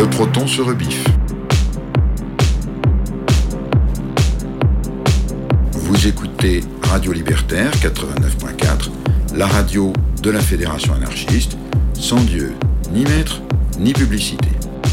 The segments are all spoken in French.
Le Proton se rebiffe. Vous écoutez Radio Libertaire 89.4, la radio de la Fédération anarchiste, sans Dieu, ni maître, ni publicité.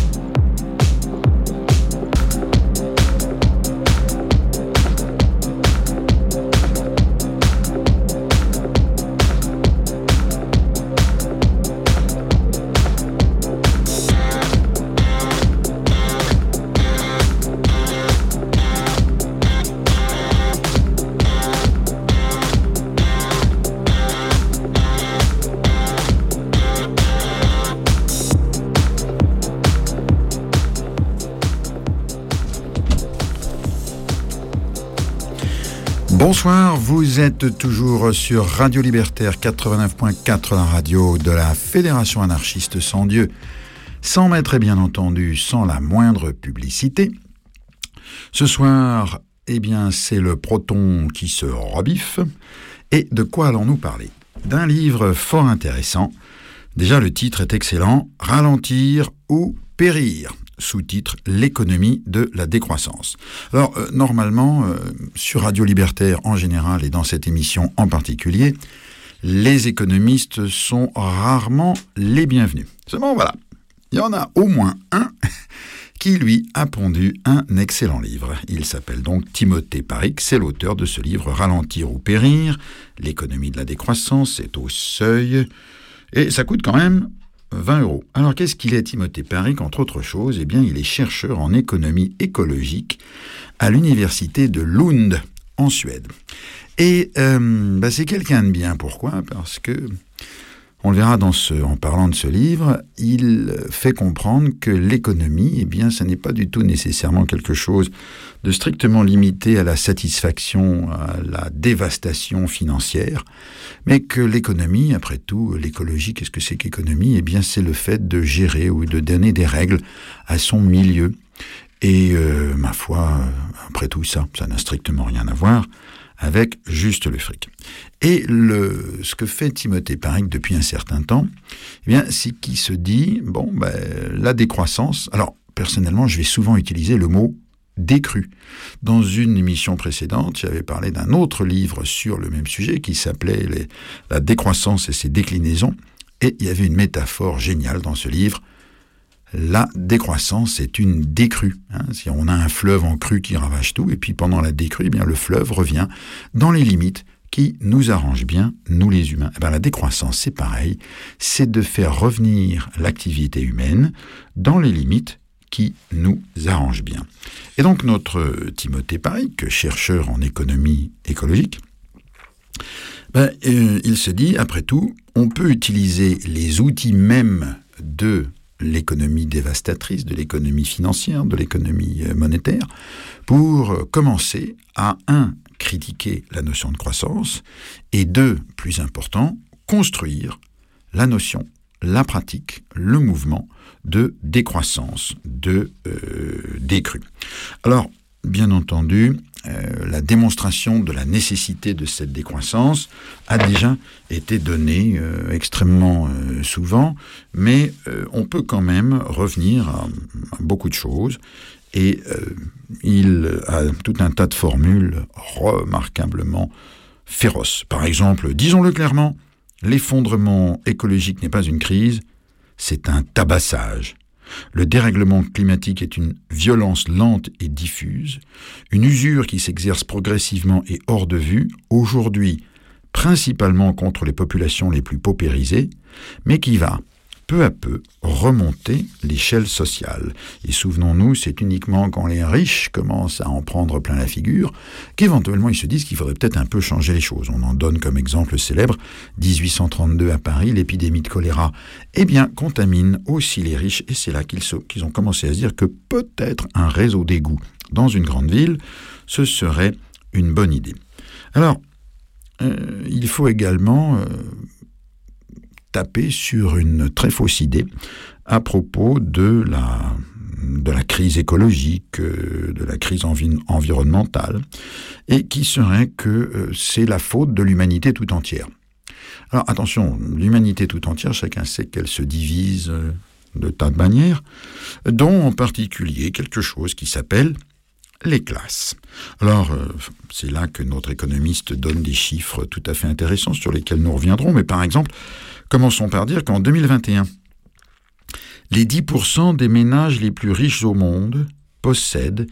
Bonsoir, vous êtes toujours sur Radio Libertaire 89.4, la radio de la Fédération anarchiste sans Dieu, sans maître et bien entendu sans la moindre publicité. Ce soir, c'est le Proton qui se rebiffe. Et de quoi allons-nous parler ? D'un livre fort intéressant. Déjà, le titre est excellent, « Ralentir ou périr ». Sous-titre « L'économie de la décroissance ». Alors, normalement, sur Radio Libertaire en général et dans cette émission en particulier, les économistes sont rarement les bienvenus. Seulement, voilà, il y en a au moins un qui, lui, a pondu un excellent livre. Il s'appelle donc Timothée Paric, c'est l'auteur de ce livre « Ralentir ou périr », l'économie de la décroissance, c'est au seuil, et ça coûte quand même 20 €. Alors, qu'est-ce qu'il est, Timothée Paric ? Entre autres choses, il est chercheur en économie écologique à l'université de Lund, en Suède. Et c'est quelqu'un de bien. Pourquoi ? Parce que, on le verra en parlant de ce livre, il fait comprendre que l'économie, ça n'est pas du tout nécessairement quelque chose de strictement limité à la satisfaction, à la dévastation financière, mais que l'économie, après tout, l'écologie, qu'est-ce que c'est qu'économie ? C'est le fait de gérer ou de donner des règles à son milieu. Et, ma foi, après tout ça n'a strictement rien à voir avec juste le fric. Et ce que fait Timothée Paric depuis un certain temps, c'est qu'il se dit, la décroissance, alors personnellement, je vais souvent utiliser le mot décrue. Dans une émission précédente, j'avais parlé d'un autre livre sur le même sujet qui s'appelait La décroissance et ses déclinaisons, et il y avait une métaphore géniale dans ce livre. La décroissance est une décrue. Si on a un fleuve en crue qui ravage tout, et puis pendant la décrue, le fleuve revient dans les limites qui nous arrangent bien, nous les humains. La décroissance, c'est pareil, c'est de faire revenir l'activité humaine dans les limites qui nous arrangent bien. Et donc notre Timothée Paric, chercheur en économie écologique, il se dit, après tout, on peut utiliser les outils mêmes de l'économie dévastatrice, de l'économie financière, de l'économie monétaire, pour commencer à, critiquer la notion de croissance, et plus important, construire la notion, la pratique, le mouvement de décroissance, de décrue. Alors, bien entendu, la démonstration de la nécessité de cette décroissance a déjà été donnée extrêmement souvent, mais on peut quand même revenir à beaucoup de choses, et il a tout un tas de formules remarquablement féroces. Par exemple, disons-le clairement, l'effondrement écologique n'est pas une crise, c'est un tabassage. Le dérèglement climatique est une violence lente et diffuse, une usure qui s'exerce progressivement et hors de vue, aujourd'hui principalement contre les populations les plus paupérisées, mais qui va peu à peu remonter l'échelle sociale. Et souvenons-nous, c'est uniquement quand les riches commencent à en prendre plein la figure qu'éventuellement ils se disent qu'il faudrait peut-être un peu changer les choses. On en donne comme exemple célèbre 1832 à Paris, l'épidémie de choléra contamine aussi les riches, et c'est là qu'ils ont commencé à se dire que peut-être un réseau d'égouts dans une grande ville, ce serait une bonne idée. Alors, il faut également taper sur une très fausse idée à propos de la crise écologique, de la crise environnementale, et qui serait que c'est la faute de l'humanité tout entière. Alors attention, l'humanité tout entière, chacun sait qu'elle se divise de tas de manières, dont en particulier quelque chose qui s'appelle les classes. Alors, c'est là que notre économiste donne des chiffres tout à fait intéressants sur lesquels nous reviendrons, mais par exemple, commençons par dire qu'en 2021, les 10% des ménages les plus riches au monde possèdent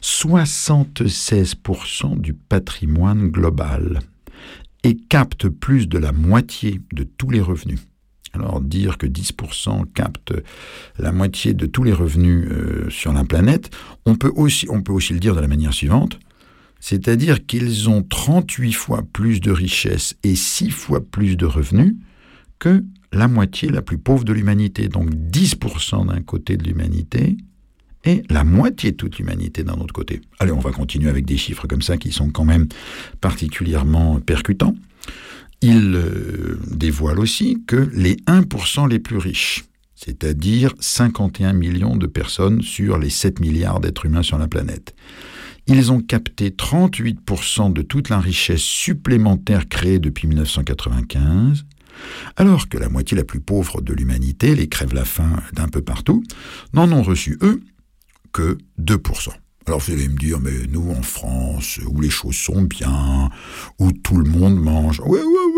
76% du patrimoine global et captent plus de la moitié de tous les revenus. Alors, dire que 10% captent la moitié de tous les revenus sur la planète, on peut aussi le dire de la manière suivante, c'est-à-dire qu'ils ont 38 fois plus de richesses et 6 fois plus de revenus que la moitié la plus pauvre de l'humanité. Donc 10% d'un côté de l'humanité et la moitié de toute l'humanité d'un autre côté. Allez, on va continuer avec des chiffres comme ça qui sont quand même particulièrement percutants. Il dévoile aussi que les 1% les plus riches, c'est-à-dire 51 millions de personnes sur les 7 milliards d'êtres humains sur la planète, ils ont capté 38% de toute la richesse supplémentaire créée depuis 1995, alors que la moitié la plus pauvre de l'humanité, les crève-la-faim d'un peu partout, n'en ont reçu, eux, que 2%. Alors vous allez me dire, mais nous en France, où les choses sont bien, où tout le monde mange, ouais.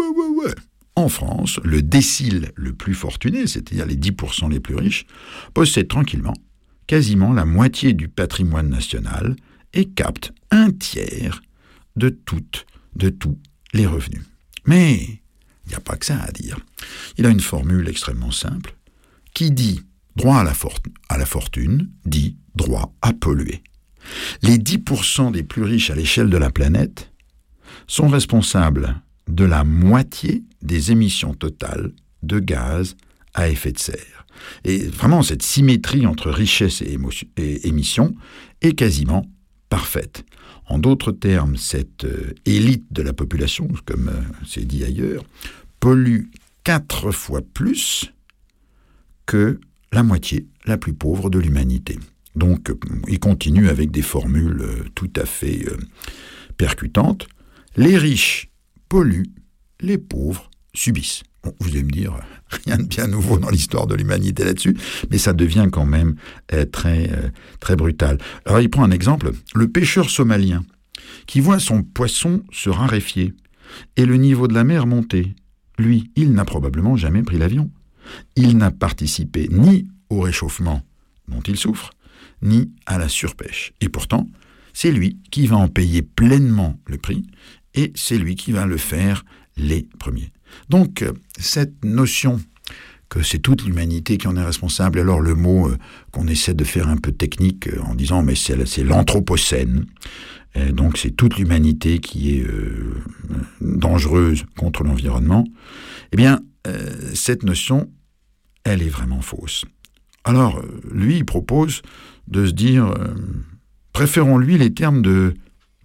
En France, le décile le plus fortuné, c'est-à-dire les 10% les plus riches, possède tranquillement quasiment la moitié du patrimoine national et capte un tiers de tous les revenus. Mais il n'y a pas que ça à dire. Il a une formule extrêmement simple qui dit droit à la fortune dit droit à polluer. Les 10% des plus riches à l'échelle de la planète sont responsables de la moitié des émissions totales de gaz à effet de serre. Et vraiment, cette symétrie entre richesse et émissions est quasiment parfaite. En d'autres termes, cette élite de la population, comme c'est dit ailleurs, pollue 4 fois plus que la moitié la plus pauvre de l'humanité. Donc, il continue avec des formules tout à fait percutantes. Les riches polluent, les pauvres subissent. Bon, vous allez me dire, rien de bien nouveau dans l'histoire de l'humanité là-dessus, mais ça devient quand même très brutal. Alors, il prend un exemple, le pêcheur somalien, qui voit son poisson se raréfier et le niveau de la mer monter. Lui, il n'a probablement jamais pris l'avion. Il n'a participé ni au réchauffement dont il souffre, ni à la surpêche. Et pourtant, c'est lui qui va en payer pleinement le prix, et c'est lui qui va le faire les premiers. Donc, cette notion que c'est toute l'humanité qui en est responsable, alors le mot qu'on essaie de faire un peu technique en disant mais c'est l'anthropocène, donc c'est toute l'humanité qui est dangereuse contre l'environnement, eh bien, cette notion, elle est vraiment fausse. Alors, lui, il propose de se dire, préférons-lui les termes de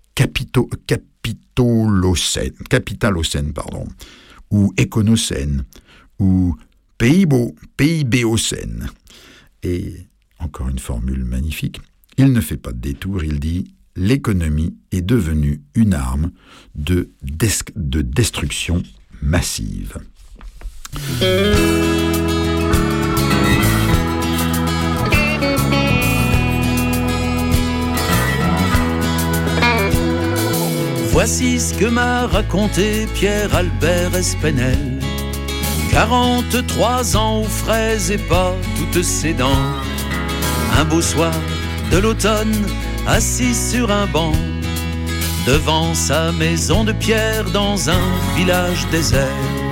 capitalocène, ou éconocène, ou PIBocène. Et, encore une formule magnifique, il ne fait pas de détour, il dit « L'économie est devenue une arme de destruction massive ». Voici ce que m'a raconté Pierre-Albert Espenel. 43 ans aux fraises et pas toutes ses dents. Un beau soir de l'automne, assis sur un banc, devant sa maison de pierre dans un village désert.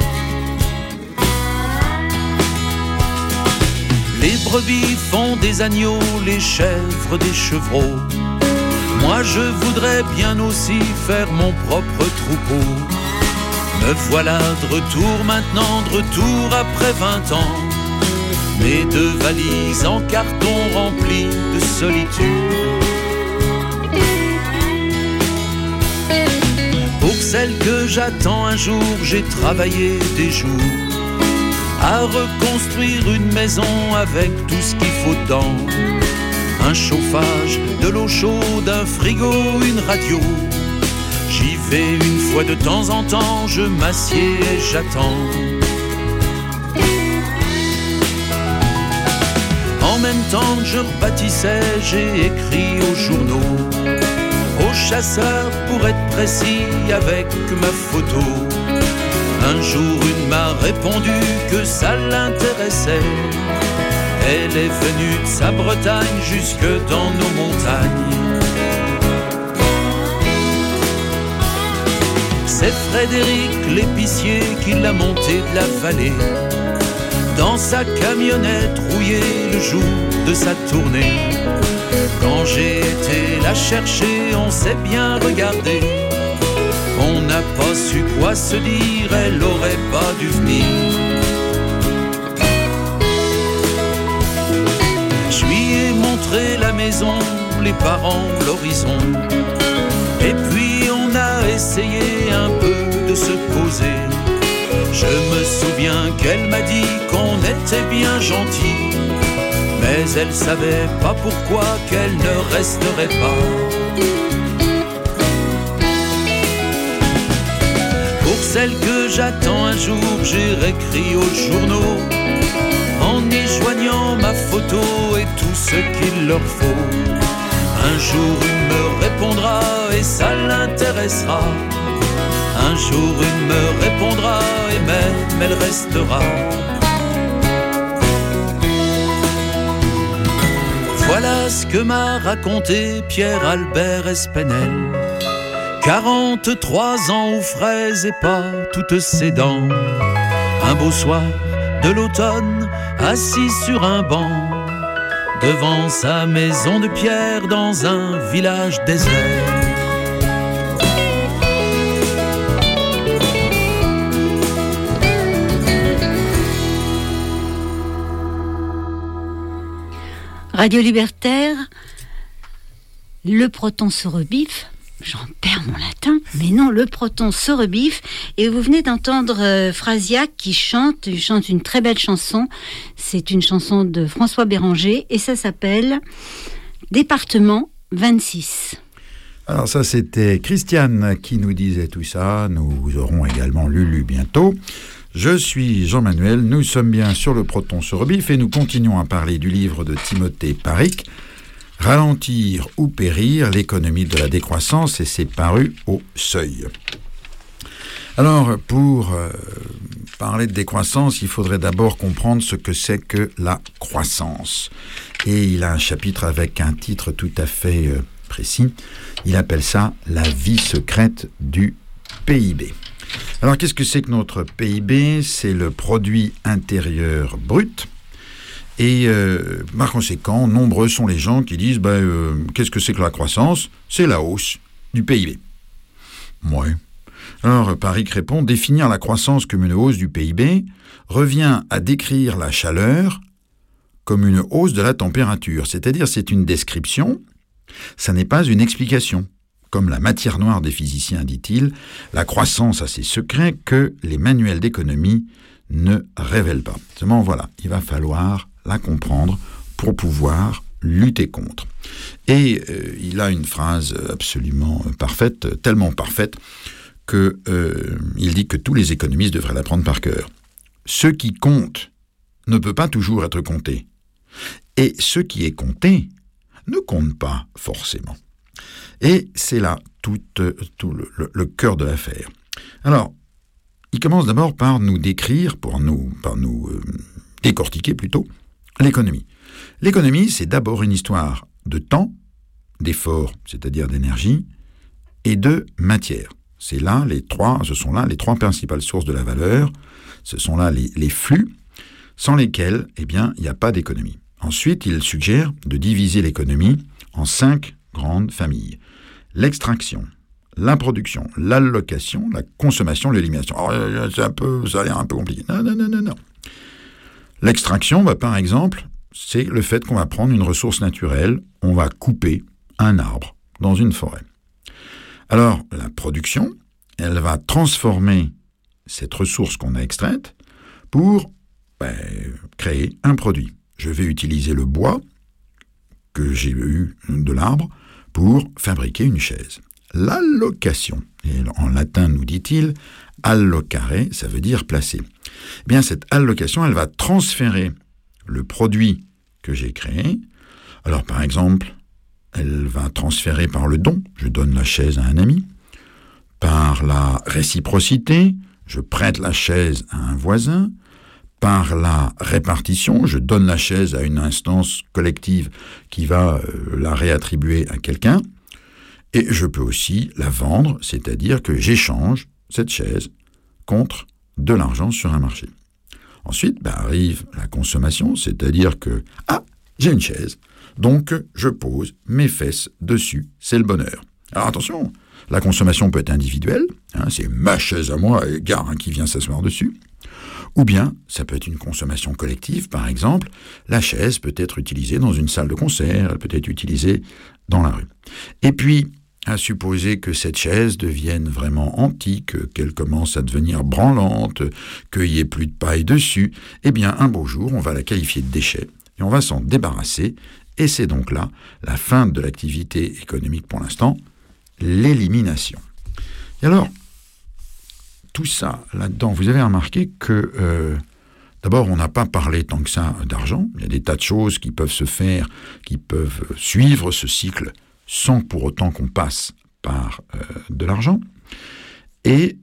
Les brebis font des agneaux, les chèvres des chevreaux. Moi je voudrais bien aussi faire mon propre troupeau. Me voilà de retour maintenant, de retour après 20 ans. Mes 2 valises en carton remplies de solitude. Pour celle que j'attends un jour, j'ai travaillé des jours à reconstruire une maison avec tout ce qu'il faut dedans. Un chauffage, de l'eau chaude, un frigo, une radio. J'y vais une fois de temps en temps, je m'assieds et j'attends. En même temps que je rebâtissais, j'ai écrit aux journaux, aux chasseurs pour être précis avec ma photo. Un jour une m'a répondu que ça l'intéressait. Elle est venue de sa Bretagne jusque dans nos montagnes. C'est Frédéric l'épicier qui l'a monté de la vallée dans sa camionnette rouillée le jour de sa tournée. Quand j'ai été la chercher, on s'est bien regardé. On n'a pas su quoi se dire, elle aurait pas dû venir. Je lui ai montré la maison, les parents, l'horizon. Et puis on a essayé un peu de se poser. Je me souviens qu'elle m'a dit qu'on était bien gentils, mais elle savait pas pourquoi qu'elle ne resterait pas. Pour celle que j'attends un jour, j'ai réécrit aux journaux en y joignant ma photo et tout ce qu'il leur faut. Un jour une me répondra et ça l'intéressera. Un jour une me répondra et même elle restera. Voilà ce que m'a raconté Pierre-Albert Espenel. 43 ans aux fraises et pas toutes ses dents. Un beau soir de l'automne, assis sur un banc, devant sa maison de pierre dans un village désert. Radio Libertaire, le proton se rebiffe. J'en perds mon latin, mais non, le proton se rebiffe. Et vous venez d'entendre Frasiac qui chante une très belle chanson. C'est une chanson de François Béranger et ça s'appelle Département 26. Alors ça, c'était Christiane qui nous disait tout ça. Nous aurons également Lulu bientôt. Je suis Jean-Manuel, nous sommes bien sur le proton se rebiffe et nous continuons à parler du livre de Timothée Paric, Ralentir ou périr, l'économie de la décroissance, et c'est paru au Seuil. Alors, pour parler de décroissance, il faudrait d'abord comprendre ce que c'est que la croissance. Et il a un chapitre avec un titre tout à fait précis. Il appelle ça « La vie secrète du PIB ». Alors, qu'est-ce que c'est que notre PIB ? C'est le produit intérieur brut. Et par conséquent, nombreux sont les gens qui disent qu'est-ce que c'est que la croissance ? C'est la hausse du PIB. Ouais. Alors, Paric répond, définir la croissance comme une hausse du PIB revient à décrire la chaleur comme une hausse de la température. C'est-à-dire, c'est une description, ça n'est pas une explication. Comme la matière noire des physiciens, dit-il, la croissance a ses secrets que les manuels d'économie ne révèlent pas. Seulement, voilà, il va falloir la comprendre pour pouvoir lutter contre. Et il a une phrase absolument parfaite, tellement parfaite, qu'il dit que tous les économistes devraient la prendre par cœur. Ce qui compte ne peut pas toujours être compté. Et ce qui est compté ne compte pas forcément. Et c'est là tout le cœur de l'affaire. Alors, il commence d'abord par nous décrire, par nous décortiquer plutôt, l'économie. L'économie, c'est d'abord une histoire de temps, d'effort, c'est-à-dire d'énergie, et de matière. Ce sont là les trois principales sources de la valeur, ce sont là les flux, sans lesquels, il n'y a pas d'économie. Ensuite, il suggère de diviser l'économie en 5 grandes familles. L'extraction, la production, l'allocation, la consommation, l'élimination. Alors, ça a l'air un peu compliqué. Non. L'extraction, par exemple, c'est le fait qu'on va prendre une ressource naturelle, on va couper un arbre dans une forêt. Alors, la production, elle va transformer cette ressource qu'on a extraite pour créer un produit. Je vais utiliser le bois que j'ai eu de l'arbre pour fabriquer une chaise. L'allocation, et en latin nous dit-il, allocare, ça veut dire placer. Eh bien, cette allocation, elle va transférer le produit que j'ai créée. Alors, par exemple, elle va transférer par le don, je donne la chaise à un ami, par la réciprocité, je prête la chaise à un voisin, par la répartition, je donne la chaise à une instance collective qui va la réattribuer à quelqu'un, et je peux aussi la vendre, c'est-à-dire que j'échange cette chaise contre de l'argent sur un marché. Ensuite, arrive la consommation, c'est-à-dire que j'ai une chaise, donc je pose mes fesses dessus, c'est le bonheur. Alors attention, la consommation peut être individuelle, c'est ma chaise à moi, et gare qui vient s'asseoir dessus, ou bien ça peut être une consommation collective, par exemple, la chaise peut être utilisée dans une salle de concert, elle peut être utilisée dans la rue. Et puis, à supposer que cette chaise devienne vraiment antique, qu'elle commence à devenir branlante, qu'il n'y ait plus de paille dessus, eh bien un beau jour, on va la qualifier de déchet, et on va s'en débarrasser, et c'est donc là la fin de l'activité économique pour l'instant, l'élimination. Et alors, tout ça, là-dedans, vous avez remarqué que, d'abord, on n'a pas parlé tant que ça d'argent. Il y a des tas de choses qui peuvent se faire, qui peuvent suivre ce cycle sans pour autant qu'on passe par de l'argent. Et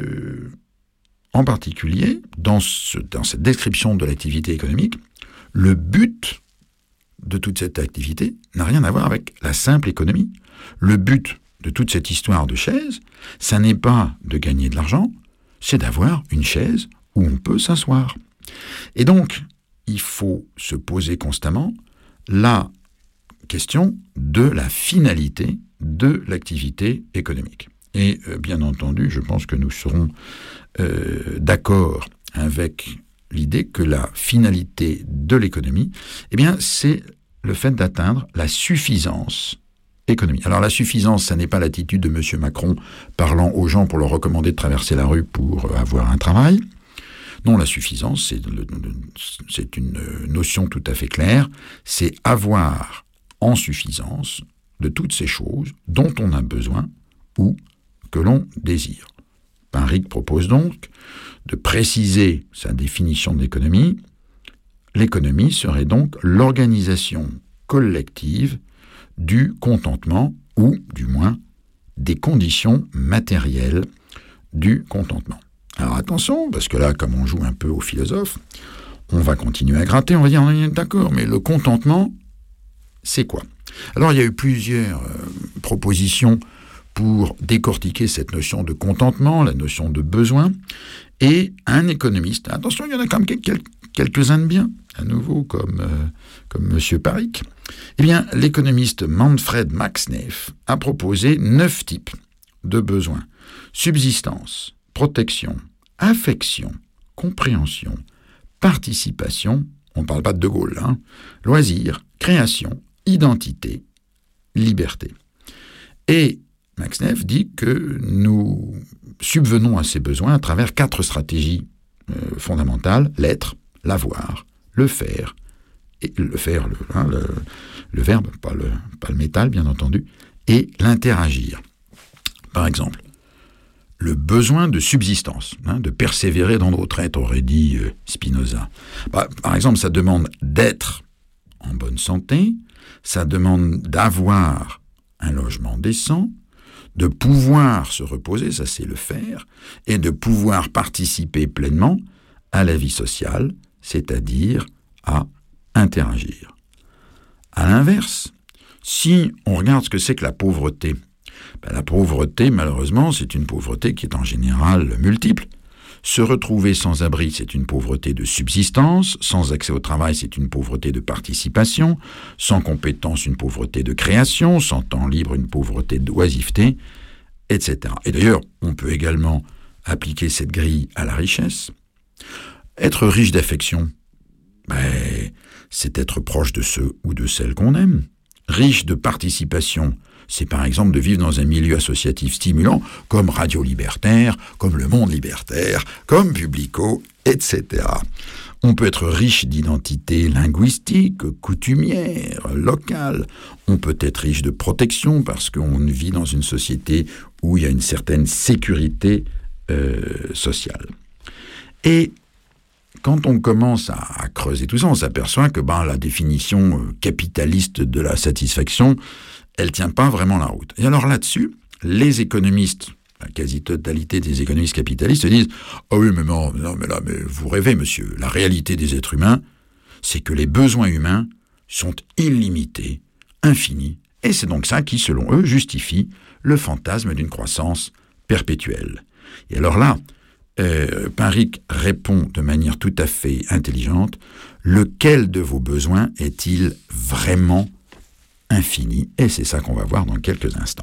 en particulier, dans cette description de l'activité économique, le but de toute cette activité n'a rien à voir avec la simple économie. Le but de toute cette histoire de chaise, ça n'est pas de gagner de l'argent, c'est d'avoir une chaise où on peut s'asseoir. Et donc, il faut se poser constamment la question de la finalité de l'activité économique. Et bien entendu, je pense que nous serons d'accord avec l'idée que la finalité de l'économie, c'est le fait d'atteindre la suffisance économique. Alors la suffisance, ça n'est pas l'attitude de M. Macron parlant aux gens pour leur recommander de traverser la rue pour avoir un travail. Non, la suffisance, c'est une notion tout à fait claire, c'est avoir en suffisance de toutes ces choses dont on a besoin ou que l'on désire. Pinric propose donc de préciser sa définition de l'économie. L'économie serait donc l'organisation collective du contentement, ou du moins des conditions matérielles du contentement. Alors attention, parce que là, comme on joue un peu au philosophe, on va continuer à gratter, on va dire, on est d'accord, mais le contentement, c'est quoi ? Alors il y a eu plusieurs propositions pour décortiquer cette notion de contentement, la notion de besoin, et un économiste, attention, il y en a quand même quelques-uns de bien, à nouveau, comme M. Pinric, l'économiste Manfred Max Neff a proposé 9 types de besoins. Subsistance, protection, affection, compréhension, participation, on ne parle pas de Gaulle, loisir, création, identité, liberté. Et Max Neff dit que nous subvenons à ces besoins à travers 4 stratégies fondamentales: l'être, l'avoir, le faire, et le faire, le verbe, pas le métal bien entendu, et l'interagir. Par exemple, le besoin de subsistance, de persévérer dans nos traites, aurait dit Spinoza. Par exemple, ça demande d'être en bonne santé, ça demande d'avoir un logement décent, de pouvoir se reposer, ça c'est le faire, et de pouvoir participer pleinement à la vie sociale, c'est-à-dire à interagir. À l'inverse, si on regarde ce que c'est que la pauvreté, la pauvreté, malheureusement, c'est une pauvreté qui est en général multiple. Se retrouver sans abri, c'est une pauvreté de subsistance. Sans accès au travail, c'est une pauvreté de participation. Sans compétence, une pauvreté de création. Sans temps libre, une pauvreté d'oisiveté, etc. Et d'ailleurs, on peut également appliquer cette grille à la richesse. Être riche d'affection, c'est être proche de ceux ou de celles qu'on aime. Riche de participation, c'est par exemple de vivre dans un milieu associatif stimulant, comme Radio Libertaire, comme Le Monde Libertaire, comme Publico, etc. On peut être riche d'identité linguistique, coutumière, locale. On peut être riche de protection parce qu'on vit dans une société où il y a une certaine sécurité sociale. Et quand on commence à creuser tout ça, on s'aperçoit que la définition capitaliste de la satisfaction, elle tient pas vraiment la route. Et alors là-dessus, les économistes, la quasi-totalité des économistes capitalistes disent « Ah oui, mais non, mais vous rêvez, monsieur. La réalité des êtres humains, c'est que les besoins humains sont illimités, infinis, et c'est donc ça qui, selon eux, justifie le fantasme d'une croissance perpétuelle. » Et alors là, Pinric répond de manière tout à fait intelligente, lequel de vos besoins est-il vraiment infini? Et c'est ça qu'on va voir dans quelques instants.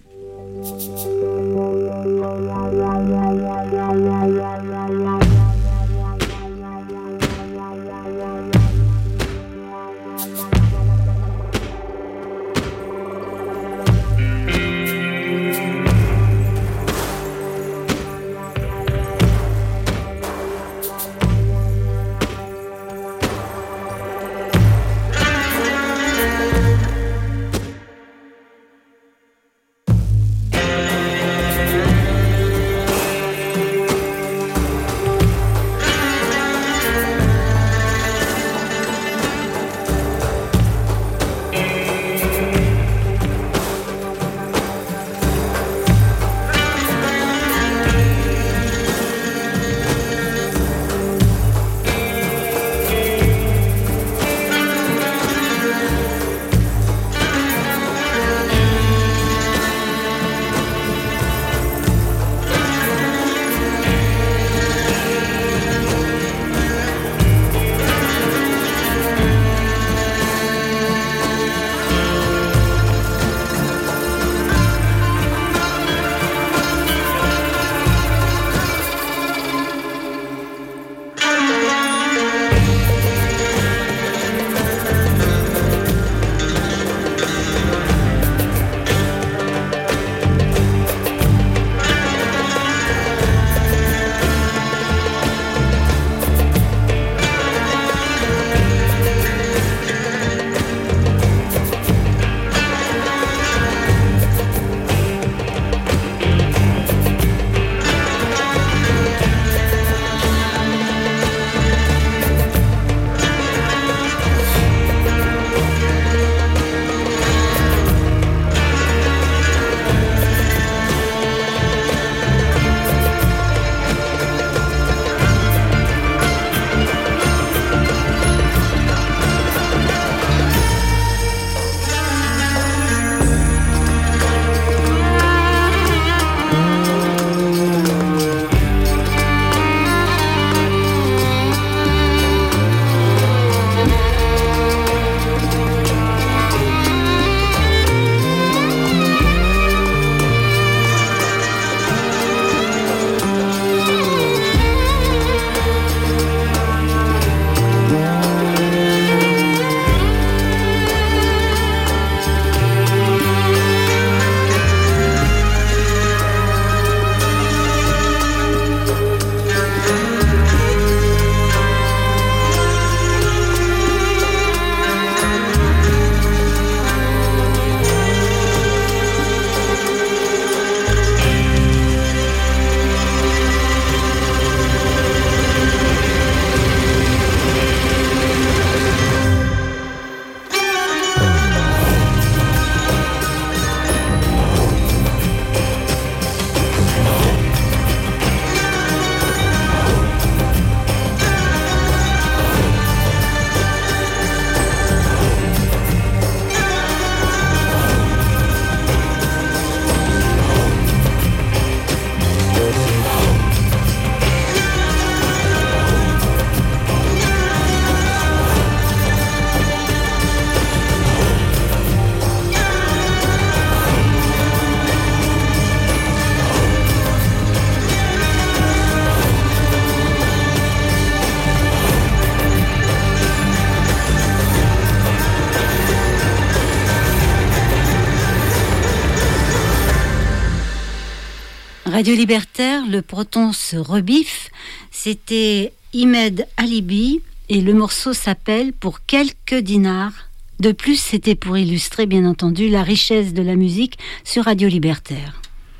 Radio Libertaire, le proton se rebiffe. C'était Imed Alibi et le morceau s'appelle Pour quelques dinars. De plus, c'était pour illustrer, bien entendu, la richesse de la musique sur Radio Libertaire.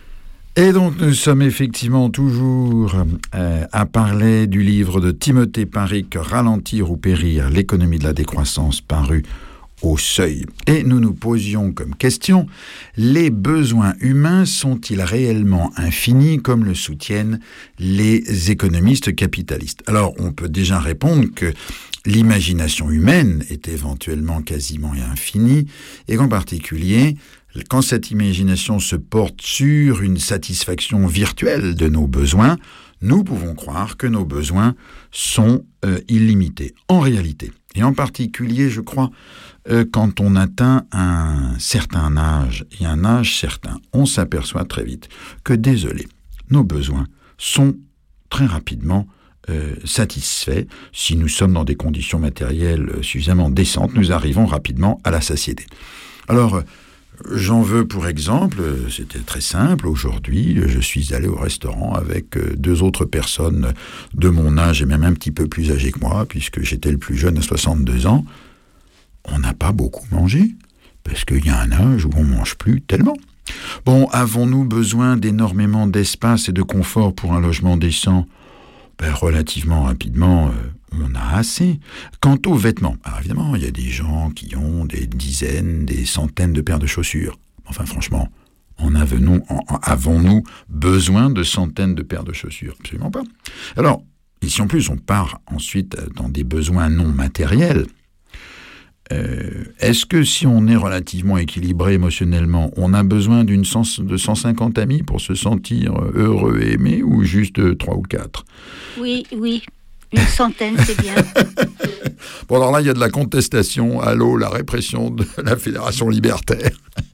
Et donc nous sommes effectivement toujours à parler du livre de Timothée Paric, Ralentir ou périr, l'économie de la décroissance, paru au Seuil. Et nous nous posions comme question, les besoins humains sont-ils réellement infinis comme le soutiennent les économistes capitalistes? Alors on peut déjà répondre que l'imagination humaine est éventuellement quasiment infinie et qu'en particulier, quand cette imagination se porte sur une satisfaction virtuelle de nos besoins, nous pouvons croire que nos besoins sont illimités. En réalité, et en particulier, je crois, quand on atteint un certain âge et un âge certain, on s'aperçoit très vite que, désolé, nos besoins sont très rapidement satisfaits. Si nous sommes dans des conditions matérielles suffisamment décentes, nous arrivons rapidement à la satiété. Alors, j'en veux pour exemple, c'était très simple, aujourd'hui, je suis allé au restaurant avec 2 autres personnes de mon âge et même un petit peu plus âgées que moi, puisque j'étais le plus jeune à 62 ans. On n'a pas beaucoup mangé, parce qu'il y a un âge où on ne mange plus tellement. Bon, avons-nous besoin d'énormément d'espace et de confort pour un logement décent ? Relativement rapidement, on a assez. Quant aux vêtements, alors évidemment, il y a des gens qui ont des dizaines, des centaines de paires de chaussures. Enfin, franchement, avons-nous besoin de centaines de paires de chaussures ? Absolument pas. Alors, et si en plus on part ensuite dans des besoins non matériels, est-ce que si on est relativement équilibré émotionnellement, on a besoin de 150 amis pour se sentir heureux et aimé, ou juste 3 ou 4 ? Oui, une centaine, c'est bien. Bon, alors là, il y a de la contestation. Allô, la répression de la Fédération libertaire.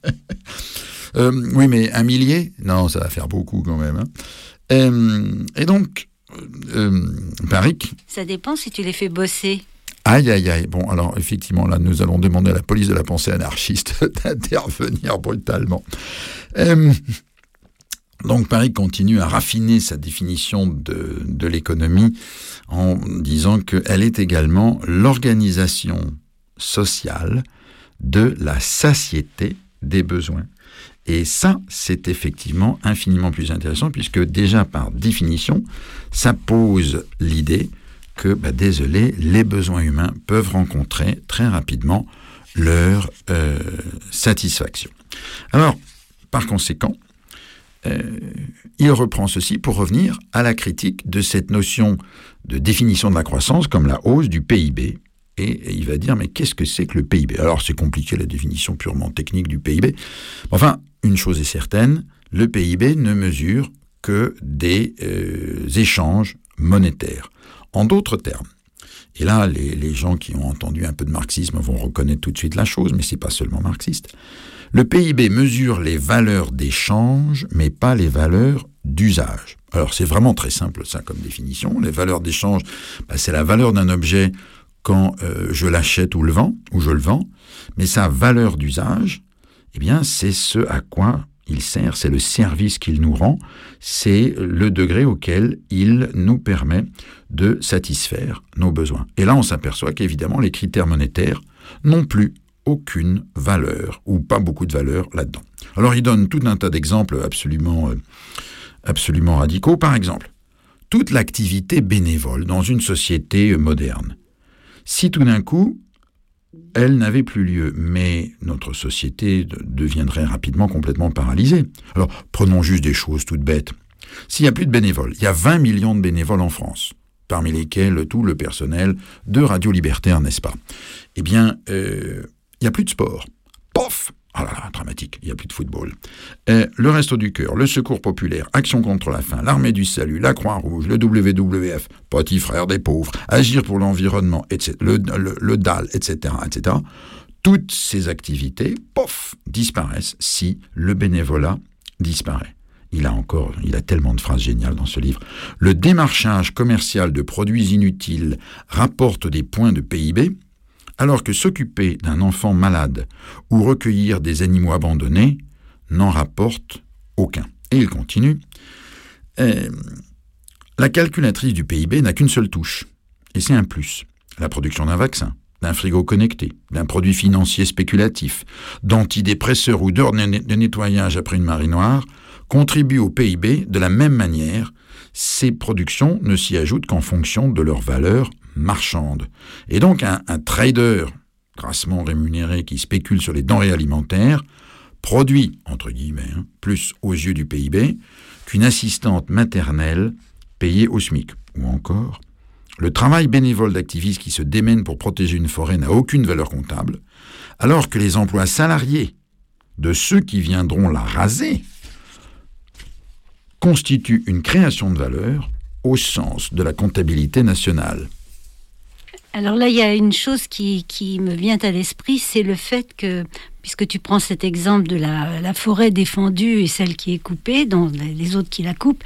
Oui, mais 1 millier ? Non, ça va faire beaucoup quand même. Hein. Et donc, Paric... Ça dépend si tu les fais bosser. Aïe, aïe, aïe. Bon, alors, effectivement, là, nous allons demander à la police de la pensée anarchiste d'intervenir brutalement. Donc, Paric continue à raffiner sa définition de l'économie en disant qu'elle est également l'organisation sociale de la satiété des besoins. Et ça, c'est effectivement infiniment plus intéressant, puisque déjà, par définition, ça pose l'idée que, désolé, les besoins humains peuvent rencontrer très rapidement leur satisfaction. Alors, par conséquent, il reprend ceci pour revenir à la critique de cette notion de définition de la croissance comme la hausse du PIB. Et il va dire, mais qu'est-ce que c'est que le PIB ? Alors, c'est compliqué, la définition purement technique du PIB. Enfin, une chose est certaine, le PIB ne mesure que des échanges monétaires. En d'autres termes, et là, les gens qui ont entendu un peu de marxisme vont reconnaître tout de suite la chose, mais c'est pas seulement marxiste. Le PIB mesure les valeurs d'échange, mais pas les valeurs d'usage. Alors, c'est vraiment très simple, ça, comme définition. Les valeurs d'échange, c'est la valeur d'un objet quand je l'achète ou je le vends, mais sa valeur d'usage, eh bien, c'est ce à quoi il sert, c'est le service qu'il nous rend, c'est le degré auquel il nous permet de satisfaire nos besoins. Et là, on s'aperçoit qu'évidemment, les critères monétaires n'ont plus aucune valeur, ou pas beaucoup de valeur là-dedans. Alors, il donne tout un tas d'exemples absolument radicaux. Par exemple, toute l'activité bénévole dans une société moderne. Si tout d'un coup, elle n'avait plus lieu, mais notre société deviendrait rapidement complètement paralysée. Alors, prenons juste des choses toutes bêtes. S'il n'y a plus de bénévoles, il y a 20 millions de bénévoles en France, parmi lesquels tout le personnel de Radio Libertaire, n'est-ce pas ? Eh bien, il n'y a plus de sport. Pof ! Ah là là, dramatique, il n'y a plus de football. Le Resto du Cœur, le Secours Populaire, Action contre la faim, l'Armée du Salut, la Croix-Rouge, le WWF, Petit Frère des Pauvres, Agir pour l'environnement, etc., le DAL, etc., etc., toutes ces activités, pof, disparaissent si le bénévolat disparaît. Il a tellement de phrases géniales dans ce livre. Le démarchage commercial de produits inutiles rapporte des points de PIB, alors que s'occuper d'un enfant malade ou recueillir des animaux abandonnés n'en rapporte aucun. Et il continue. La calculatrice du PIB n'a qu'une seule touche, et c'est un plus. La production d'un vaccin, d'un frigo connecté, d'un produit financier spéculatif, d'antidépresseurs ou d'heures de nettoyage après une marinoire contribuent au PIB de la même manière. Ces productions ne s'y ajoutent qu'en fonction de leur valeur marchande. Et donc un trader grassement rémunéré qui spécule sur les denrées alimentaires produit, entre guillemets, plus aux yeux du PIB qu'une assistante maternelle payée au SMIC. Ou encore, le travail bénévole d'activistes qui se démènent pour protéger une forêt n'a aucune valeur comptable, alors que les emplois salariés de ceux qui viendront la raser constituent une création de valeur au sens de la comptabilité nationale. Alors là, il y a une chose qui me vient à l'esprit, c'est le fait que, puisque tu prends cet exemple de la forêt défendue et celle qui est coupée, dont les autres qui la coupent,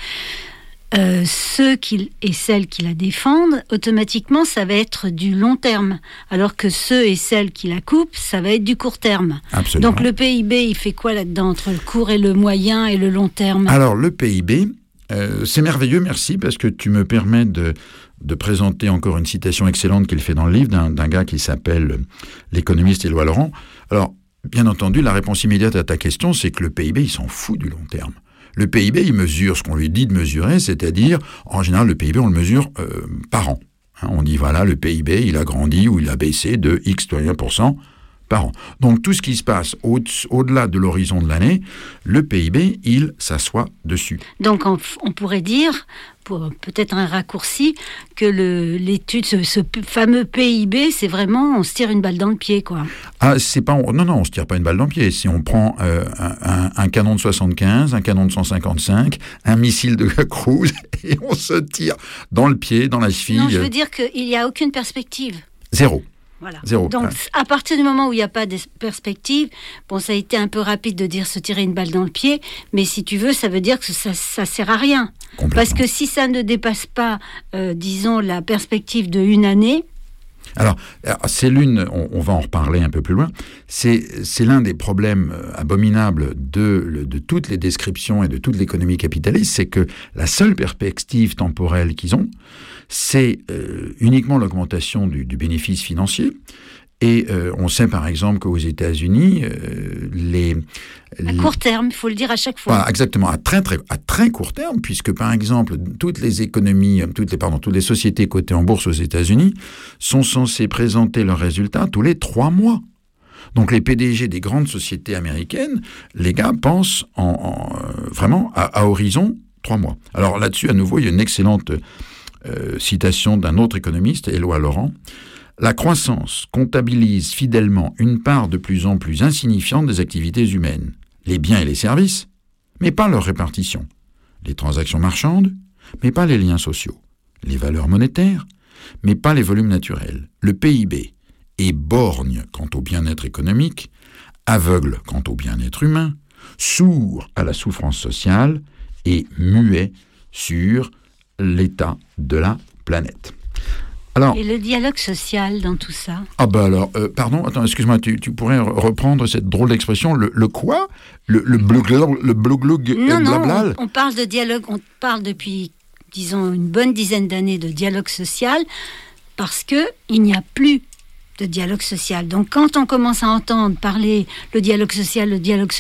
ceux et celles qui la défendent, automatiquement, ça va être du long terme, alors que ceux et celles qui la coupent, ça va être du court terme. Absolument. Donc le PIB, il fait quoi là-dedans, entre le court et le moyen et le long terme? Alors le PIB, c'est merveilleux, merci, parce que tu me permets de présenter encore une citation excellente qu'il fait dans le livre d'un gars qui s'appelle l'économiste Éloi Laurent. Alors, bien entendu, la réponse immédiate à ta question, c'est que le PIB, il s'en fout du long terme. Le PIB, il mesure ce qu'on lui dit de mesurer, c'est-à-dire, en général, le PIB, on le mesure par an. On dit, voilà, le PIB, il a grandi ou il a baissé de X % par an. Donc, tout ce qui se passe au-delà de l'horizon de l'année, le PIB, il s'assoit dessus. Donc, on pourrait dire, pour peut-être un raccourci, que l'étude, ce fameux PIB, c'est vraiment, on se tire une balle dans le pied, quoi. Ah, c'est pas... Non, on se tire pas une balle dans le pied. Si on prend un canon de 75, un canon de 155, un missile de cruise, et on se tire dans le pied, dans la cheville... Non, je veux dire qu'il n'y a aucune perspective. Zéro. Voilà. Zéro. Donc, à partir du moment où il n'y a pas de perspective, bon, ça a été un peu rapide de dire se tirer une balle dans le pied, mais si tu veux, ça veut dire que ça sert à rien. Parce que si ça ne dépasse pas, disons, la perspective de une année... Alors, c'est on va en reparler un peu plus loin, c'est l'un des problèmes abominables de toutes les descriptions et de toute l'économie capitaliste, c'est que la seule perspective temporelle qu'ils ont, c'est uniquement l'augmentation du bénéfice financier. Et on sait par exemple qu'aux États-Unis, à court terme, il faut le dire à chaque fois. Voilà, exactement, à très court terme, puisque par exemple, toutes les sociétés cotées en bourse aux États-Unis sont censées présenter leurs résultats tous les 3 mois. Donc les PDG des grandes sociétés américaines, les gars pensent vraiment à horizon 3 mois. Alors là-dessus, à nouveau, il y a une excellente citation d'un autre économiste, Éloi Laurent. La croissance comptabilise fidèlement une part de plus en plus insignifiante des activités humaines, les biens et les services, mais pas leur répartition, les transactions marchandes, mais pas les liens sociaux, les valeurs monétaires, mais pas les volumes naturels. Le PIB est borgne quant au bien-être économique, aveugle quant au bien-être humain, sourd à la souffrance sociale et muet sur l'état de la planète. Alors, et le dialogue social dans tout ça? Ah ben alors, pardon, attends, excuse-moi, tu pourrais reprendre cette drôle d'expression, le quoi? Le blogloug blablal? Non, on parle de dialogue, on parle depuis, disons, une bonne dizaine d'années de dialogue social, parce qu'il n'y a plus de dialogue social. Donc quand on commence à entendre parler le dialogue social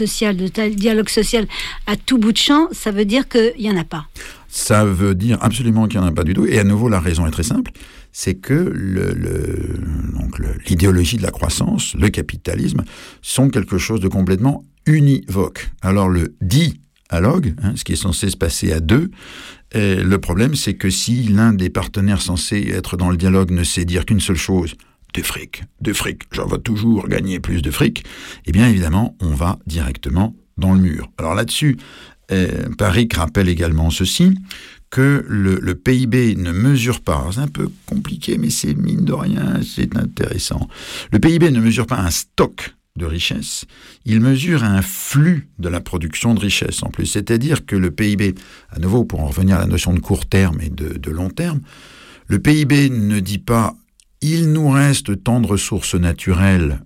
à tout bout de champ, ça veut dire qu'il n'y en a pas. Ça veut dire absolument qu'il n'y en a pas du tout. Et à nouveau, la raison est très simple. C'est que l'idéologie de la croissance, le capitalisme, sont quelque chose de complètement univoque. Alors le dialogue, ce qui est censé se passer à deux, le problème c'est que si l'un des partenaires censés être dans le dialogue ne sait dire qu'une seule chose, de fric, j'en vais toujours gagner plus de fric, eh bien évidemment, on va directement dans le mur. Alors là-dessus, Parikh rappelle également ceci, que le PIB ne mesure pas, c'est un peu compliqué, mais c'est mine de rien, c'est intéressant. Le PIB ne mesure pas un stock de richesse, il mesure un flux de la production de richesse en plus. C'est-à-dire que le PIB, à nouveau pour en revenir à la notion de court terme et de long terme, le PIB ne dit pas il nous reste tant de ressources naturelles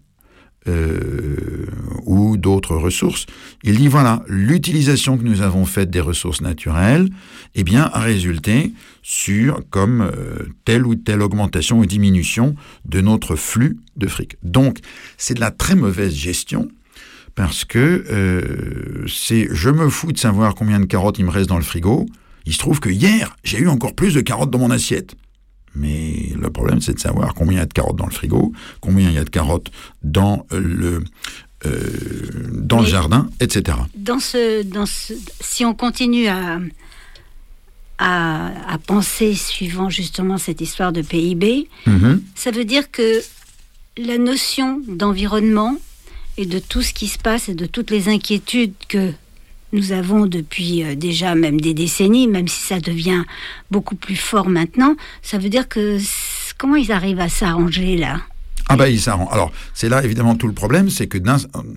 ou d'autres ressources. Il dit voilà, l'utilisation que nous avons faite des ressources naturelles, eh bien, a résulté sur comme telle ou telle augmentation ou diminution de notre flux de fric. Donc, c'est de la très mauvaise gestion parce que je me fous de savoir combien de carottes il me reste dans le frigo. Il se trouve que hier, j'ai eu encore plus de carottes dans mon assiette. Mais le problème, c'est de savoir combien il y a de carottes dans le frigo, combien il y a de carottes dans le jardin, etc. Si on continue à penser suivant justement cette histoire de PIB, ça veut dire que la notion d'environnement et de tout ce qui se passe et de toutes les inquiétudes que nous avons depuis déjà même des décennies, même si ça devient beaucoup plus fort maintenant, ça veut dire que comment ils arrivent à s'arranger là ? Ah ben ils s'arrangent. Alors c'est là évidemment tout le problème, c'est que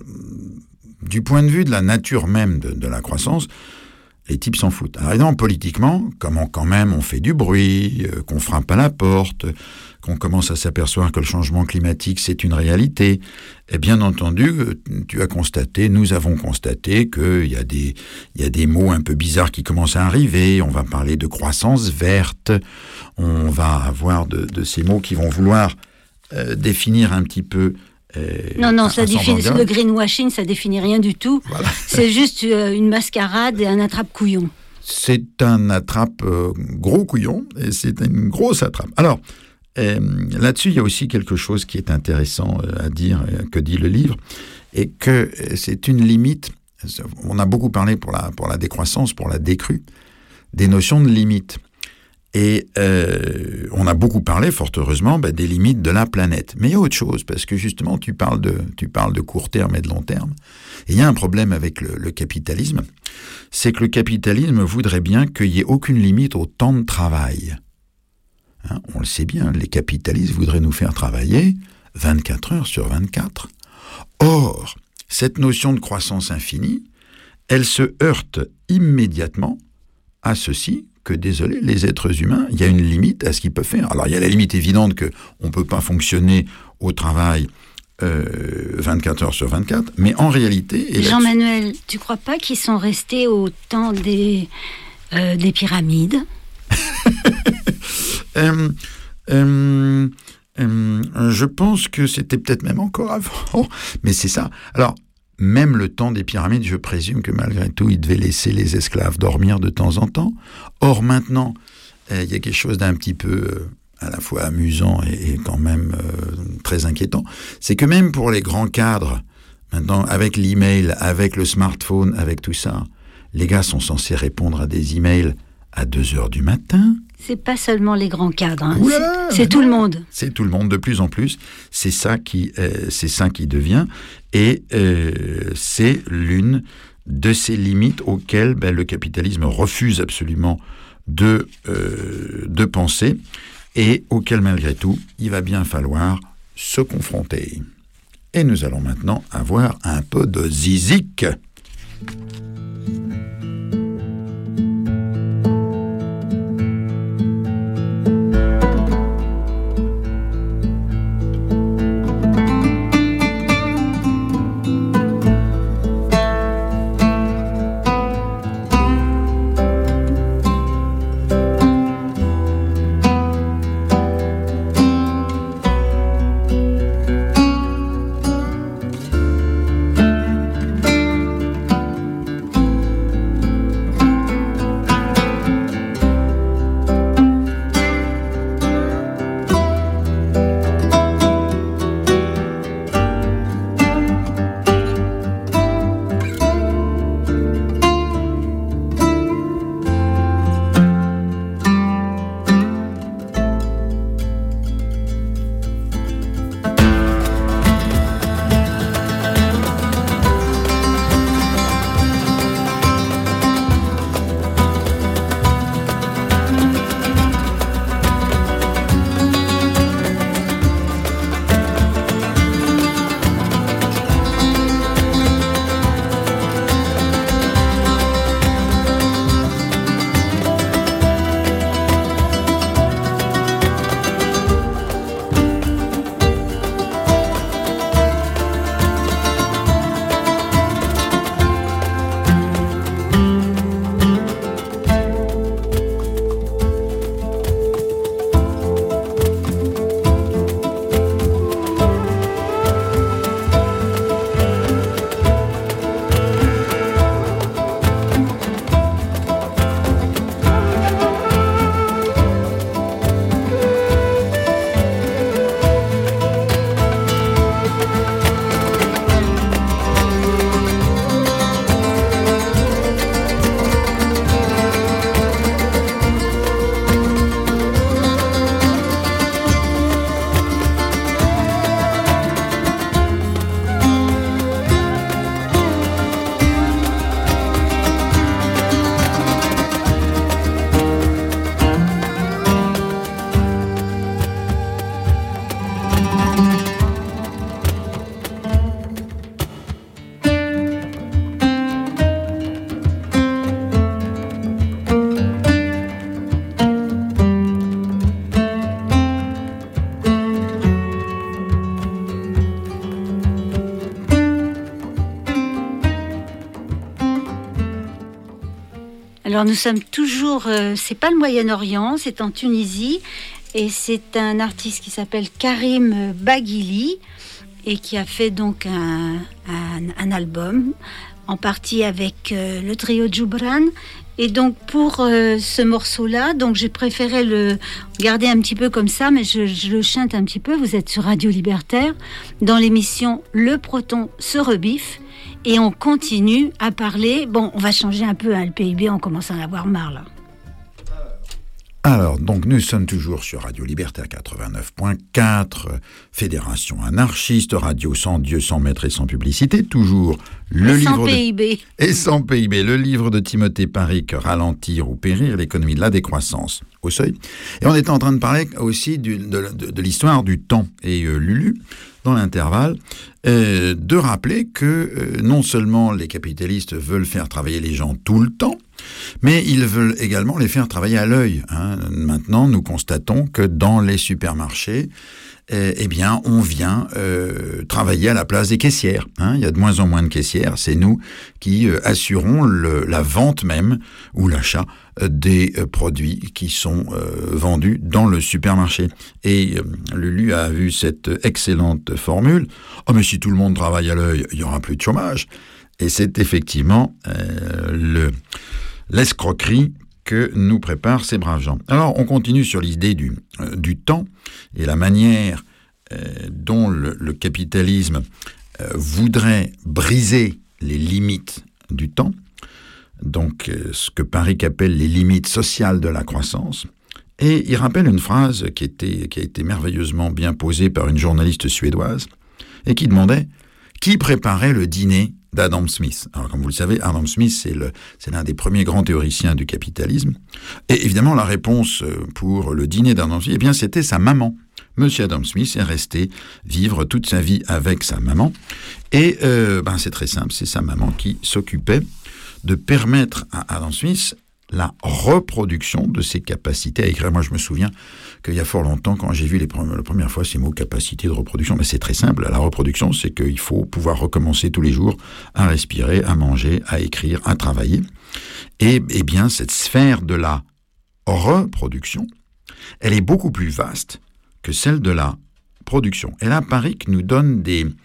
du point de vue de la nature même de la croissance, les types s'en foutent. Alors évidemment, politiquement, quand même on fait du bruit, qu'on frappe à la porte, qu'on commence à s'apercevoir que le changement climatique c'est une réalité, et bien entendu, nous avons constaté qu'il y a des mots un peu bizarres qui commencent à arriver. On va parler de croissance verte, on va avoir de ces mots qui vont vouloir définir un petit peu. Non, ça définit le greenwashing, ça définit rien du tout. Voilà. C'est juste une mascarade et un attrape-couillon. C'est un attrape gros couillon et c'est une grosse attrape. Alors, là-dessus, il y a aussi quelque chose qui est intéressant à dire, que dit le livre, et que c'est une limite. On a beaucoup parlé pour la décroissance, pour la décrue, des notions de limites. Et on a beaucoup parlé, fort heureusement, des limites de la planète. Mais il y a autre chose, parce que justement, tu parles de court terme et de long terme. Et il y a un problème avec le capitalisme, c'est que le capitalisme voudrait bien qu'il n'y ait aucune limite au temps de travail. Hein, on le sait bien, les capitalistes voudraient nous faire travailler 24 heures sur 24. Or, cette notion de croissance infinie, elle se heurte immédiatement à ceci, que désolé, les êtres humains, il y a une limite à ce qu'ils peuvent faire. Alors il y a la limite évidente qu'on ne peut pas fonctionner au travail 24 heures sur 24, mais en réalité... Jean-Manuel, tu ne crois pas qu'ils sont restés au temps des pyramides ? Je pense que c'était peut-être même encore avant, mais c'est ça. Alors, même le temps des pyramides, je présume que malgré tout, ils devaient laisser les esclaves dormir de temps en temps. Or, maintenant, il y a quelque chose d'un petit peu à la fois amusant et quand même très inquiétant. C'est que même pour les grands cadres, maintenant, avec l'email, avec le smartphone, avec tout ça, les gars sont censés répondre à des emails à 2h du matin. C'est pas seulement les grands cadres, hein. C'est tout le monde. C'est tout le monde, de plus en plus. C'est ça qui devient. Et c'est l'une de ces limites auxquelles le capitalisme refuse absolument de penser et auxquelles, malgré tout, il va bien falloir se confronter. Et nous allons maintenant avoir un peu de zizik. Alors nous sommes toujours, c'est pas le Moyen-Orient, c'est en Tunisie, et c'est un artiste qui s'appelle Karim Baghili et qui a fait donc un album, en partie avec le trio Djoubran. Et donc pour ce morceau-là, donc j'ai préféré le garder un petit peu comme ça, mais je le chante un petit peu. Vous êtes sur Radio Libertaire, dans l'émission Le Proton se rebiffe, et on continue à parler. Bon, on va changer un peu le PIB, on commence à en avoir marre là. Alors, donc nous sommes toujours sur Radio Libertaire 89.4, Fédération anarchiste, radio sans Dieu, sans maître et sans publicité, toujours le livre sans PIB. Et sans PIB, le livre de Timothée Paric, Ralentir ou périr, l'économie de la décroissance au seuil. Et on était en train de parler aussi de l'histoire du temps. Et Lulu, dans l'intervalle, de rappeler que non seulement les capitalistes veulent faire travailler les gens tout le temps, mais ils veulent également les faire travailler à l'œil. Maintenant, nous constatons que dans les supermarchés, eh bien, on vient travailler à la place des caissières. Il y a de moins en moins de caissières. C'est nous qui assurons la vente même ou l'achat des produits qui sont vendus dans le supermarché. Et Lulu a vu cette excellente formule. « Oh, mais si tout le monde travaille à l'œil, il n'y aura plus de chômage. » Et c'est effectivement l'escroquerie que nous préparent ces braves gens. Alors, on continue sur l'idée du temps et la manière dont le capitalisme voudrait briser les limites du temps, donc ce que Paric appelle les limites sociales de la croissance. Et il rappelle une phrase qui a été merveilleusement bien posée par une journaliste suédoise et qui demandait « Qui préparait le dîner d'Adam Smith ?» Alors, comme vous le savez, Adam Smith, c'est l'un des premiers grands théoriciens du capitalisme. Et évidemment, la réponse pour le dîner d'Adam Smith, eh bien, c'était sa maman. Monsieur Adam Smith est resté vivre toute sa vie avec sa maman. Et c'est très simple, c'est sa maman qui s'occupait de permettre à Adam Smith la reproduction de ses capacités à écrire. Moi, je me souviens qu'il y a fort longtemps, quand j'ai vu la première fois ces mots « capacité de reproduction », mais c'est très simple. La reproduction, c'est qu'il faut pouvoir recommencer tous les jours à respirer, à manger, à écrire, à travailler. Et bien, cette sphère de la reproduction, elle est beaucoup plus vaste que celle de la production. Et là, Paric nous donne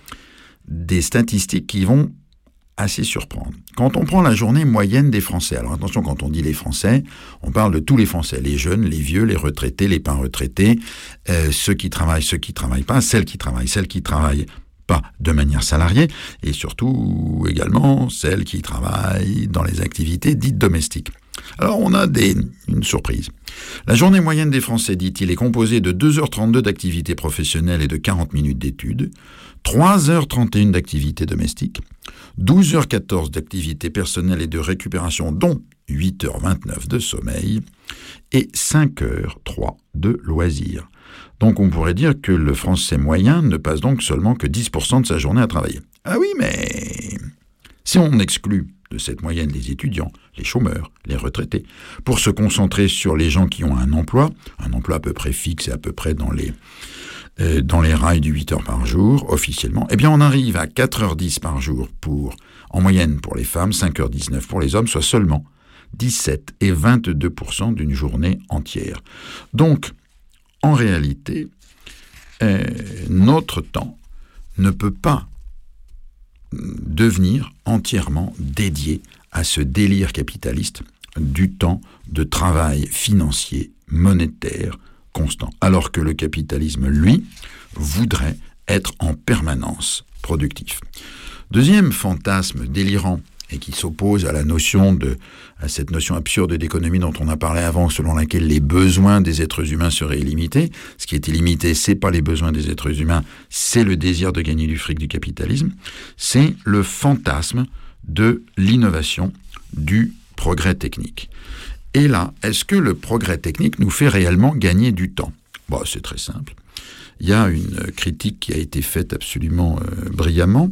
des statistiques qui vont assez surprendre. Quand on prend la journée moyenne des Français, alors attention, quand on dit les Français, on parle de tous les Français, les jeunes, les vieux, les retraités, les pas retraités, ceux qui travaillent pas, celles qui travaillent pas de manière salariée, et surtout également celles qui travaillent dans les activités dites domestiques. Alors on a une surprise. La journée moyenne des Français, dit-il, est composée de 2h32 d'activité professionnelle et de 40 minutes d'études, 3h31 d'activité domestique, 12h14 d'activité personnelle et de récupération, dont 8h29 de sommeil, et 5h03 de loisirs. Donc on pourrait dire que le Français moyen ne passe donc seulement que 10% de sa journée à travailler. Ah oui, mais si on exclut de cette moyenne les étudiants, les chômeurs, les retraités, pour se concentrer sur les gens qui ont un emploi à peu près fixe et à peu près dans les rails du 8 heures par jour, officiellement, eh bien on arrive à 4h10 par jour en moyenne pour les femmes, 5h19 pour les hommes, soit seulement 17 et 22% d'une journée entière. Donc, en réalité, notre temps ne peut pas devenir entièrement dédié à ce délire capitaliste du temps de travail financier, monétaire, constant, alors que le capitalisme, lui, voudrait être en permanence productif. Deuxième fantasme délirant, et qui s'oppose à cette notion absurde d'économie dont on a parlé avant, selon laquelle les besoins des êtres humains seraient illimités. Ce qui est illimité, c'est pas les besoins des êtres humains, c'est le désir de gagner du fric du capitalisme. C'est le fantasme de l'innovation, du progrès technique. Et là, est-ce que le progrès technique nous fait réellement gagner du temps ? Bon, c'est très simple. Il y a une critique qui a été faite absolument brillamment.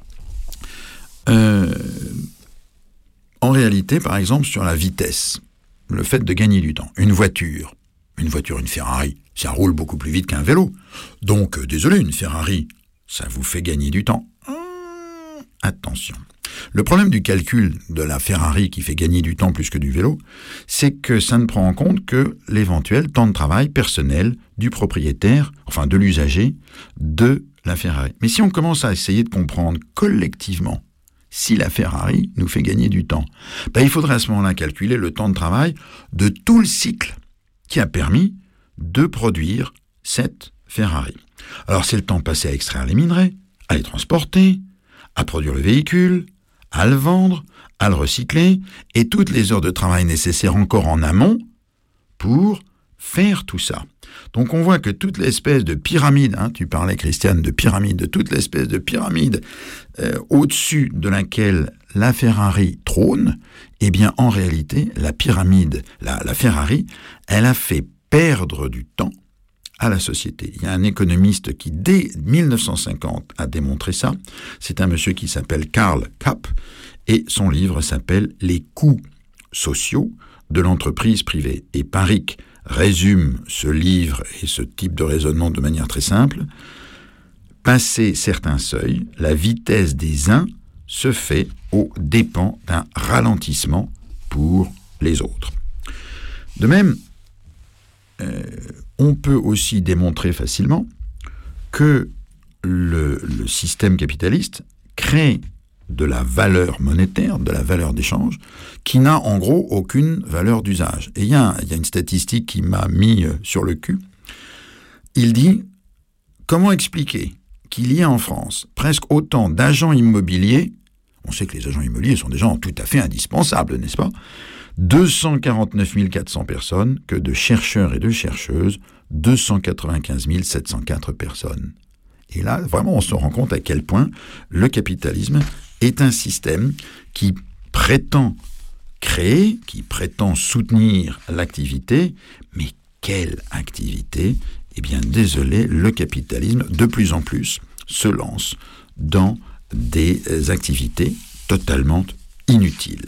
En réalité, par exemple, sur la vitesse, le fait de gagner du temps. Une voiture, une Ferrari, ça roule beaucoup plus vite qu'un vélo. Donc, désolé, une Ferrari, ça vous fait gagner du temps. Attention, Le problème du calcul de la Ferrari qui fait gagner du temps plus que du vélo, c'est que ça ne prend en compte que l'éventuel temps de travail personnel du propriétaire, enfin de l'usager, de la Ferrari. Mais si on commence à essayer de comprendre collectivement si la Ferrari nous fait gagner du temps, il faudrait à ce moment-là calculer le temps de travail de tout le cycle qui a permis de produire cette Ferrari. Alors c'est le temps passé à extraire les minerais, à les transporter, à produire le véhicule, à le vendre, à le recycler, et toutes les heures de travail nécessaires encore en amont pour faire tout ça. Donc on voit que toute l'espèce de pyramide, tu parlais Christiane de pyramide, de toute l'espèce de pyramide au-dessus de laquelle la Ferrari trône, eh bien en réalité la pyramide, la Ferrari, elle a fait perdre du temps à la société. Il y a un économiste qui, dès 1950, a démontré ça. C'est un monsieur qui s'appelle Karl Kapp, et son livre s'appelle « Les coûts sociaux de l'entreprise privée ». Et Parikh résume ce livre et ce type de raisonnement de manière très simple. Passer certains seuils, la vitesse des uns se fait aux dépens d'un ralentissement pour les autres. De même, on peut aussi démontrer facilement que le système capitaliste crée de la valeur monétaire, de la valeur d'échange, qui n'a en gros aucune valeur d'usage. Et il y a une statistique qui m'a mis sur le cul. Il dit, comment expliquer qu'il y a en France presque autant d'agents immobiliers, on sait que les agents immobiliers sont des gens tout à fait indispensables, n'est-ce pas ? 249 400 personnes que de chercheurs et de chercheuses, 295 704 personnes. Et là, vraiment, on se rend compte à quel point le capitalisme est un système qui prétend créer, qui prétend soutenir l'activité, mais quelle activité ? Eh bien, désolé, le capitalisme, de plus en plus, se lance dans des activités totalement inutiles.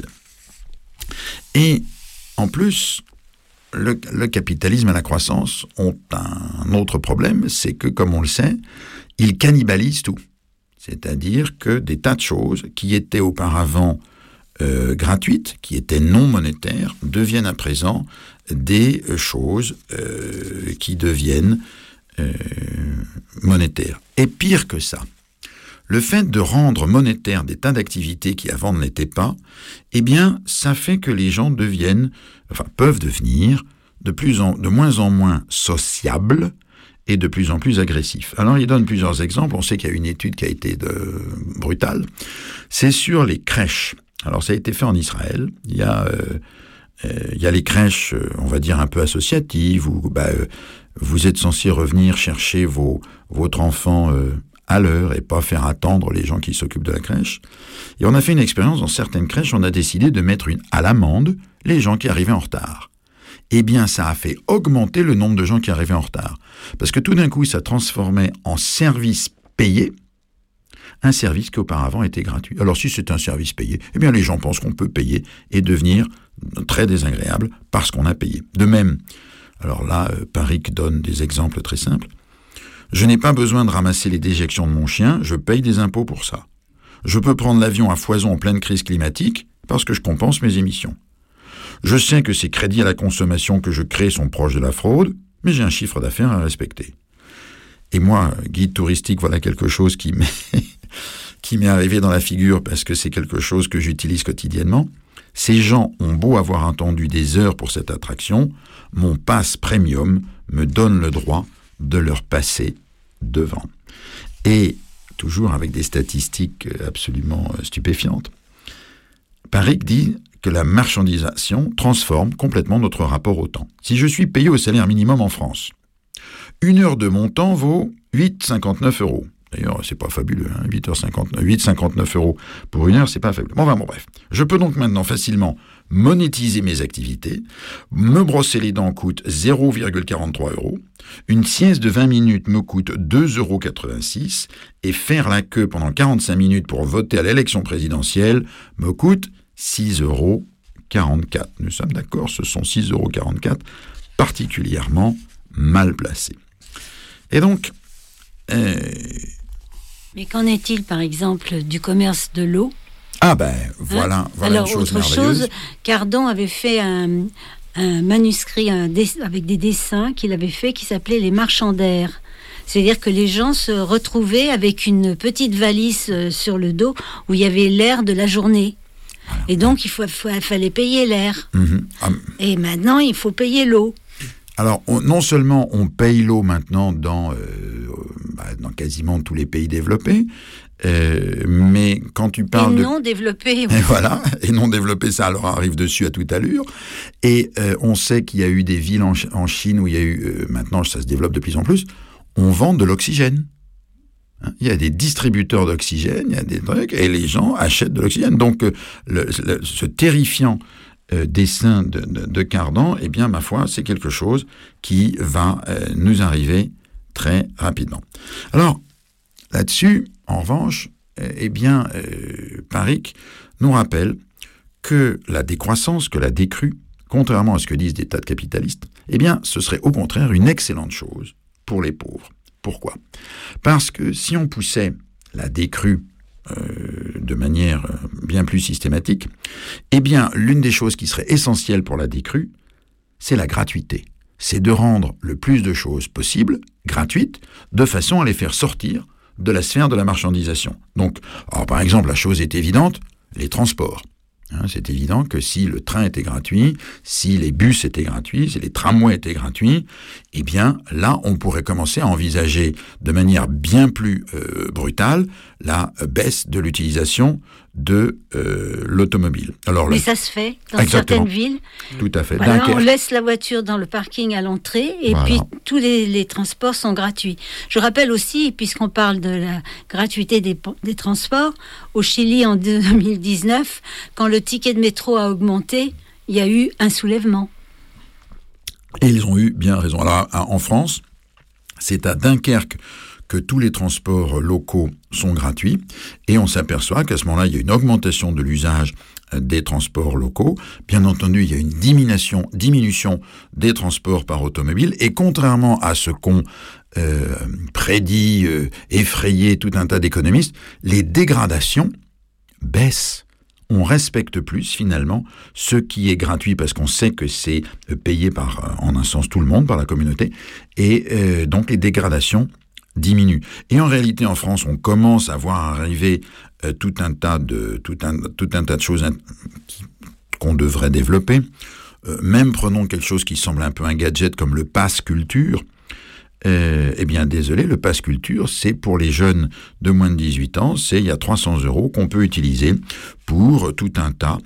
Et en plus, le capitalisme et la croissance ont un autre problème, c'est que, comme on le sait, ils cannibalisent tout. C'est-à-dire que des tas de choses qui étaient auparavant gratuites, qui étaient non monétaires, deviennent à présent des choses qui deviennent monétaires. Et pire que ça, le fait de rendre monétaire des tas d'activités qui avant ne l'étaient pas, eh bien, ça fait que les gens peuvent devenir de moins en moins sociables et de plus en plus agressifs. Alors, il donne plusieurs exemples. On sait qu'il y a une étude qui a été brutale. C'est sur les crèches. Alors, ça a été fait en Israël. Il y a les crèches, on va dire, un peu associatives, où vous êtes censé revenir chercher votre enfant à l'heure et pas faire attendre les gens qui s'occupent de la crèche. Et on a fait une expérience dans certaines crèches, on a décidé de mettre à l'amende les gens qui arrivaient en retard. Eh bien, ça a fait augmenter le nombre de gens qui arrivaient en retard. Parce que tout d'un coup, ça transformait en service payé un service qui auparavant était gratuit. Alors, si c'est un service payé, eh bien, les gens pensent qu'on peut payer et devenir très désagréable parce qu'on a payé. De même, alors là, Parikh donne des exemples très simples. Je n'ai pas besoin de ramasser les déjections de mon chien, je paye des impôts pour ça. Je peux prendre l'avion à foison en pleine crise climatique parce que je compense mes émissions. Je sais que ces crédits à la consommation que je crée sont proches de la fraude, mais j'ai un chiffre d'affaires à respecter. Et moi, guide touristique, voilà quelque chose qui m'est arrivé dans la figure parce que c'est quelque chose que j'utilise quotidiennement. Ces gens ont beau avoir attendu des heures pour cette attraction, mon pass premium me donne le droit de leur passer devant. Et toujours avec des statistiques absolument stupéfiantes, Parikh dit que la marchandisation transforme complètement notre rapport au temps. Si je suis payé au salaire minimum en France, 1 heure de mon temps vaut 8,59 €. D'ailleurs, c'est pas fabuleux, 8,59 € pour 1 heure, c'est pas fabuleux. Bon, bref. Je peux donc maintenant facilement monétiser mes activités, me brosser les dents coûte 0,43 €, une sieste de 20 minutes me coûte 2,86 € et faire la queue pendant 45 minutes pour voter à l'élection présidentielle me coûte 6,44 €. Nous sommes d'accord, ce sont 6,44 € particulièrement mal placés. Et donc... Mais qu'en est-il, par exemple, du commerce de l'eau ? Voilà Alors, une chose autre merveilleuse. chose, Cardan avait fait un manuscrit avec des dessins qu'il avait fait qui s'appelait Les Marchands d'air. C'est-à-dire que les gens se retrouvaient avec une petite valise sur le dos où il y avait l'air de la journée. Voilà. Et donc, il fallait payer l'air. Et maintenant, il faut payer l'eau. Alors, non seulement on paye l'eau maintenant dans quasiment tous les pays développés, mais quand tu parles non développés. Oui. Et non développés, ça leur arrive dessus à toute allure. Et on sait qu'il y a eu des villes en Chine où il y a eu, maintenant ça se développe de plus en plus, on vend de l'oxygène. Il y a des distributeurs d'oxygène, il y a des trucs, et les gens achètent de l'oxygène. Donc, ce terrifiant dessin de Cardan, eh bien, ma foi, c'est quelque chose qui va nous arriver très rapidement. Alors, là-dessus, en revanche, Paric nous rappelle que la décroissance, que la décrue, contrairement à ce que disent des tas de capitalistes, eh bien, ce serait au contraire une excellente chose pour les pauvres. Pourquoi ? Parce que si on poussait la décrue de manière bien plus systématique, eh bien, l'une des choses qui serait essentielle pour la décrue, c'est la gratuité. C'est de rendre le plus de choses possibles gratuites, de façon à les faire sortir de la sphère de la marchandisation. Donc, par exemple, la chose est évidente, les transports. C'est évident que si le train était gratuit, si les bus étaient gratuits, si les tramways étaient gratuits, eh bien là, on pourrait commencer à envisager de manière bien plus brutale la baisse de l'utilisation de l'automobile. Mais ça se fait dans Exactement. Certaines villes. Tout à fait. Voilà, on laisse la voiture dans le parking à l'entrée et puis tous les transports sont gratuits. Je rappelle aussi, puisqu'on parle de la gratuité des transports, au Chili en 2019, quand le ticket de métro a augmenté, il y a eu un soulèvement. Et ils ont eu bien raison. Alors, en France, c'est à Dunkerque que tous les transports locaux sont gratuits, et on s'aperçoit qu'à ce moment-là, il y a une augmentation de l'usage des transports locaux. Bien entendu, il y a une diminution des transports par automobile, et contrairement à ce qu'ont prédit, effrayé tout un tas d'économistes, les dégradations baissent. On respecte plus, finalement, ce qui est gratuit, parce qu'on sait que c'est payé par, en un sens, tout le monde, par la communauté, et donc les dégradations diminuent. Et en réalité, en France, on commence à voir arriver tout un tas de choses qu'on devrait développer. Même prenons quelque chose qui semble un peu un gadget comme le pass culture. Eh bien, désolé, le pass culture, c'est pour les jeunes de moins de 18 ans, il y a 300 € qu'on peut utiliser pour tout un tas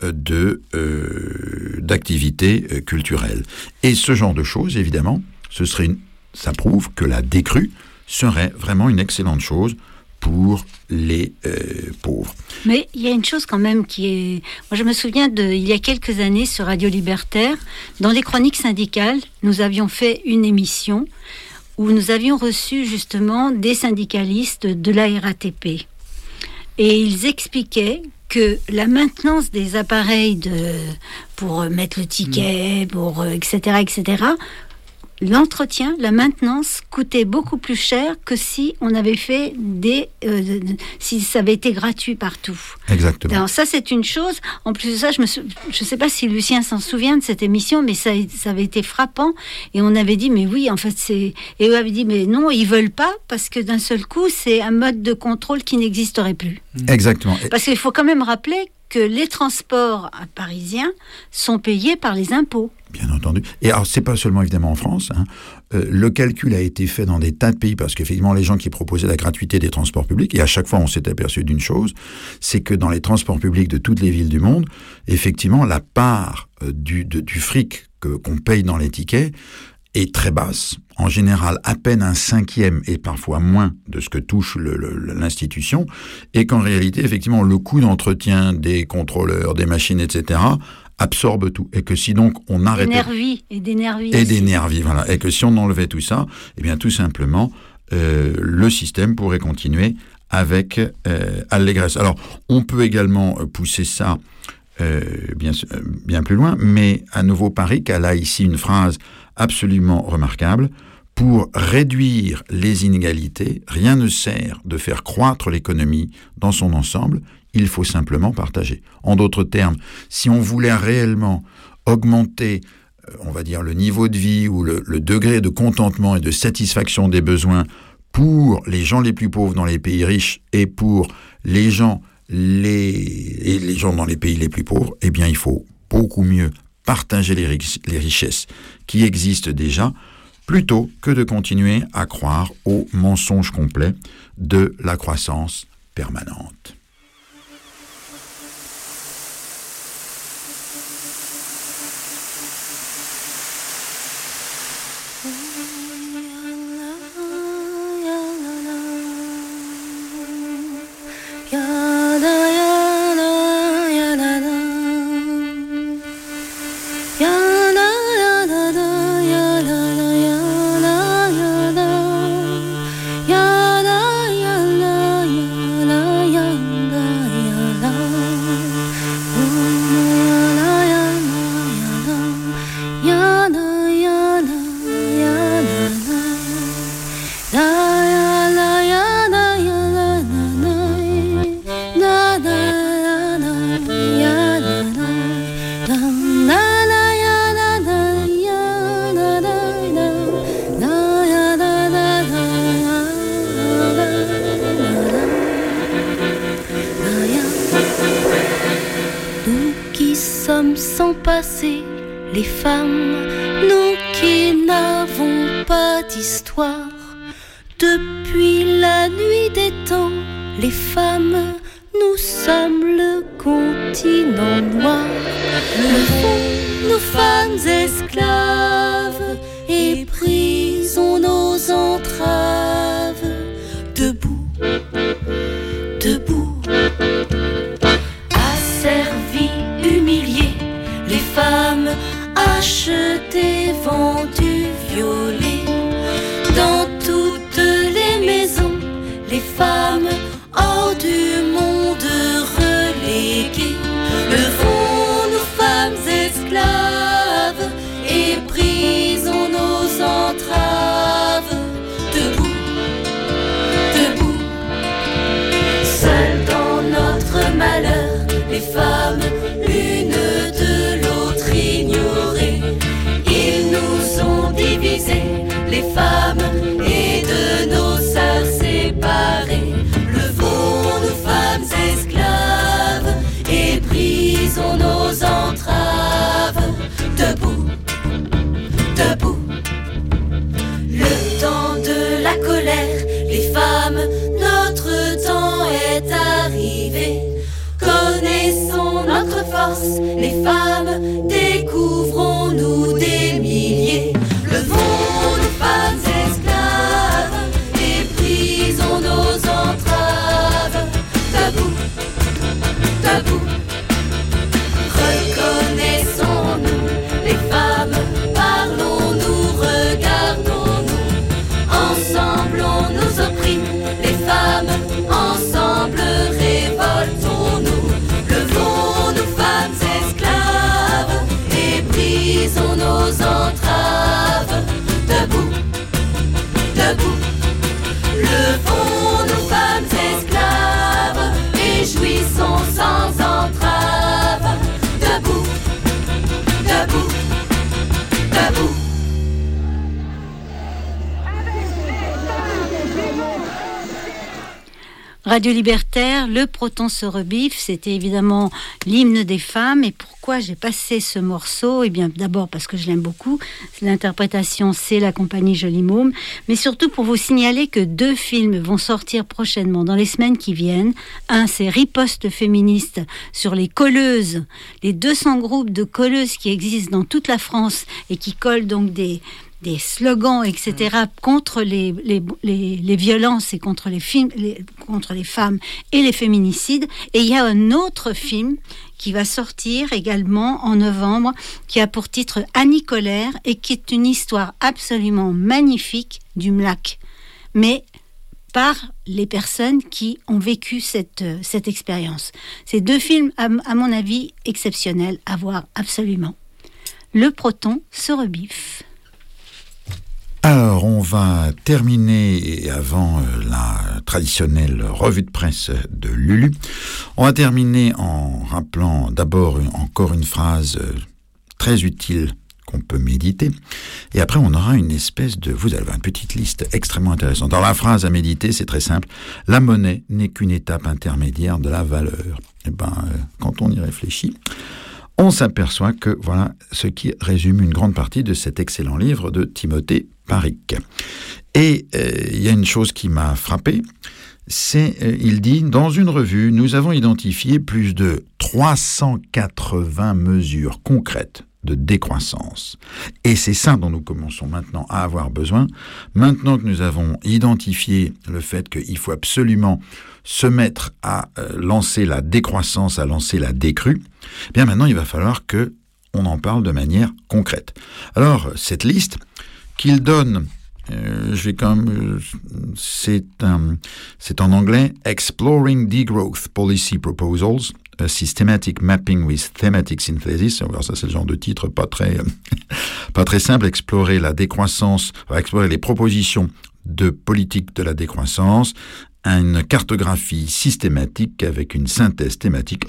d'activités culturelles. Et ce genre de choses, évidemment, ça prouve que la décrue serait vraiment une excellente chose pour les pauvres. Mais il y a une chose quand même qui est... Moi, je me souviens il y a quelques années sur Radio Libertaire, dans les chroniques syndicales, nous avions fait une émission où nous avions reçu justement des syndicalistes de la RATP. Et ils expliquaient que la maintenance des appareils pour mettre le ticket, etc., l'entretien, la maintenance coûtait beaucoup plus cher que si on avait fait si ça avait été gratuit partout. Exactement. Alors ça, c'est une chose. En plus de ça, je sais pas si Lucien s'en souvient de cette émission, mais ça avait été frappant. Et on avait dit, mais oui, en fait, et eux avaient dit, mais non, ils veulent pas, parce que d'un seul coup, c'est un mode de contrôle qui n'existerait plus. Exactement. Parce qu'il faut quand même rappeler que les transports parisiens sont payés par les impôts. Bien entendu. Et alors, c'est pas seulement évidemment en France. Le calcul a été fait dans des tas de pays, parce qu'effectivement, les gens qui proposaient la gratuité des transports publics, et à chaque fois, on s'est aperçu d'une chose, c'est que dans les transports publics de toutes les villes du monde, effectivement, la part du fric qu'on paye dans les tickets est très basse. En général, à peine 1/5 et parfois moins de ce que touche l'institution, et qu'en réalité, effectivement, le coût d'entretien des contrôleurs, des machines, etc., absorbe tout. Et que si donc on arrêtait... D'énergie, voilà. Et que si on enlevait tout ça, eh bien tout simplement, le système pourrait continuer avec allégresse. Alors, on peut également pousser ça bien plus loin, mais à nouveau, Paric a là ici une phrase absolument remarquable. Pour réduire les inégalités, rien ne sert de faire croître l'économie dans son ensemble. il faut simplement partager. En d'autres termes, si on voulait réellement augmenter, on va dire, le niveau de vie ou le degré de contentement et de satisfaction des besoins pour les gens les plus pauvres dans les pays riches et pour les gens dans les pays les plus pauvres, eh bien, il faut beaucoup mieux partager les richesses qui existent déjà, plutôt que de continuer à croire au mensonge complet de la croissance permanente. Les femmes, nous qui n'avons pas d'histoire, depuis la nuit des temps, les femmes, nous sommes le continent noir. Le fond, nos femmes esclaves, et brisons nos entraves. Debout, debout, asservies, humiliées, les femmes achetées, vendues, violées. Dans toutes les maisons, les femmes hors du monde reléguées. Levons nos femmes esclaves et brisons nos entraves. Debout, debout, seules dans notre malheur, les femmes l'une de l'autre ignorées. Ils nous ont divisés, les femmes, et de nos sœurs séparées. Levons nos femmes esclaves et brisons nos entraves. Debout, debout, le temps de la colère, les femmes, notre temps est arrivé. Connaissons notre force, les femmes, découvrons-nous des milliers. Levons nos femmes esclaves et brisons nos entraves. Debout, debout, reconnaissons-nous, les femmes, parlons-nous, regardons-nous. Ensemble on nous opprime, les femmes, ensemble révoltons-nous. Levons nos femmes esclaves et brisons nos entraves. Debout, debout, levons nos femmes esclaves et jouissons sans entrave. Debout, debout, debout. Radio Libertaire, le Proton se rebiffe, c'était évidemment l'hymne des femmes. Et pourquoi j'ai passé ce morceau ? Eh bien, d'abord parce que je l'aime beaucoup. L'interprétation, c'est la compagnie Joli Môme. Mais surtout pour vous signaler que 2 films vont sortir prochainement, dans les semaines qui viennent. Un, c'est Riposte féministe sur les colleuses, les 200 groupes de colleuses qui existent dans toute la France et qui collent donc des slogans, etc., contre les violences et contre les femmes et les féminicides. Et il y a un autre film qui va sortir également en novembre, qui a pour titre Annie Colère, et qui est une histoire absolument magnifique du MLAC, mais par les personnes qui ont vécu cette expérience. C'est 2 films, à mon avis, exceptionnels à voir absolument. Le Proton se rebiffe. Alors, Alors on va terminer, avant la traditionnelle revue de presse de Lulu, on va terminer en rappelant d'abord encore une phrase très utile qu'on peut méditer, et après on aura une espèce de, vous avez une petite liste extrêmement intéressante. Dans la phrase à méditer, c'est très simple, la monnaie n'est qu'une étape intermédiaire de la valeur. Et quand on y réfléchit, on s'aperçoit que voilà ce qui résume une grande partie de cet excellent livre de Timothée Paric. Et il y a une chose qui m'a frappé, c'est, il dit, dans une revue, nous avons identifié plus de 380 mesures concrètes de décroissance. Et c'est ça dont nous commençons maintenant à avoir besoin. Maintenant que nous avons identifié le fait qu'il faut absolument se mettre à lancer la décroissance, à lancer la décrue, bien maintenant il va falloir que on en parle de manière concrète. Alors cette liste qu'il donne, c'est en anglais, Exploring Degrowth Policy Proposals, a Systematic Mapping with Thematic Synthesis. Alors ça c'est le genre de titre pas très simple. Explorer la décroissance, explorer les propositions de politique de la décroissance, une cartographie systématique avec une synthèse thématique.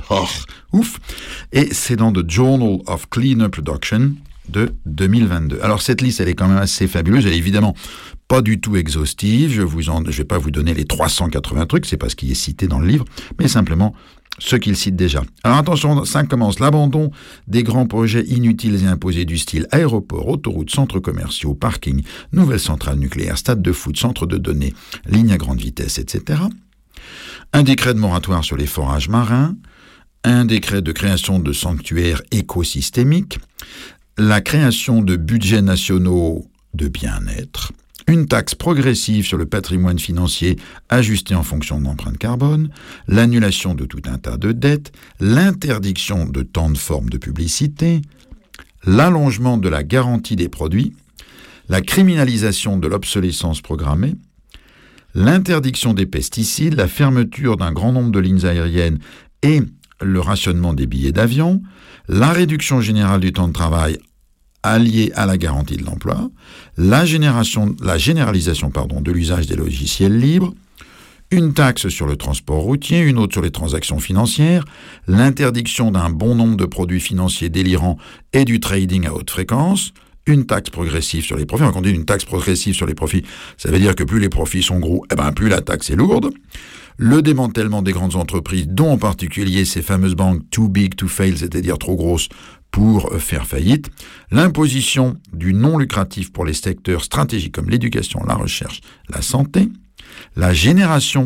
Et c'est dans The Journal of Cleaner Production de 2022. Alors cette liste, elle est quand même assez fabuleuse. Elle est évidemment pas du tout exhaustive. Je vais pas vous donner les 380 trucs, c'est pas ce qui est cité dans le livre, mais simplement ce qu'il cite déjà. Alors attention, ça commence. L'abandon des grands projets inutiles et imposés du style aéroports, autoroutes, centres commerciaux, parkings, nouvelles centrales nucléaires, stades de foot, centres de données, lignes à grande vitesse, etc. Un décret de moratoire sur les forages marins, un décret de création de sanctuaires écosystémiques, la création de budgets nationaux de bien-être, une taxe progressive sur le patrimoine financier ajustée en fonction de l'empreinte carbone, l'annulation de tout un tas de dettes, l'interdiction de tant de formes de publicité, l'allongement de la garantie des produits, la criminalisation de l'obsolescence programmée, l'interdiction des pesticides, la fermeture d'un grand nombre de lignes aériennes et le rationnement des billets d'avion, la réduction générale du temps de travail alliée à la garantie de l'emploi, la généralisation de l'usage des logiciels libres, une taxe sur le transport routier, une autre sur les transactions financières, l'interdiction d'un bon nombre de produits financiers délirants et du trading à haute fréquence, une taxe progressive sur les profits. Quand on dit une taxe progressive sur les profits, ça veut dire que plus les profits sont gros, plus la taxe est lourde. Le démantèlement des grandes entreprises, dont en particulier ces fameuses banques too big to fail, c'est-à-dire trop grosses pour faire faillite, l'imposition du non lucratif pour les secteurs stratégiques comme l'éducation, la recherche, la santé, la généralisation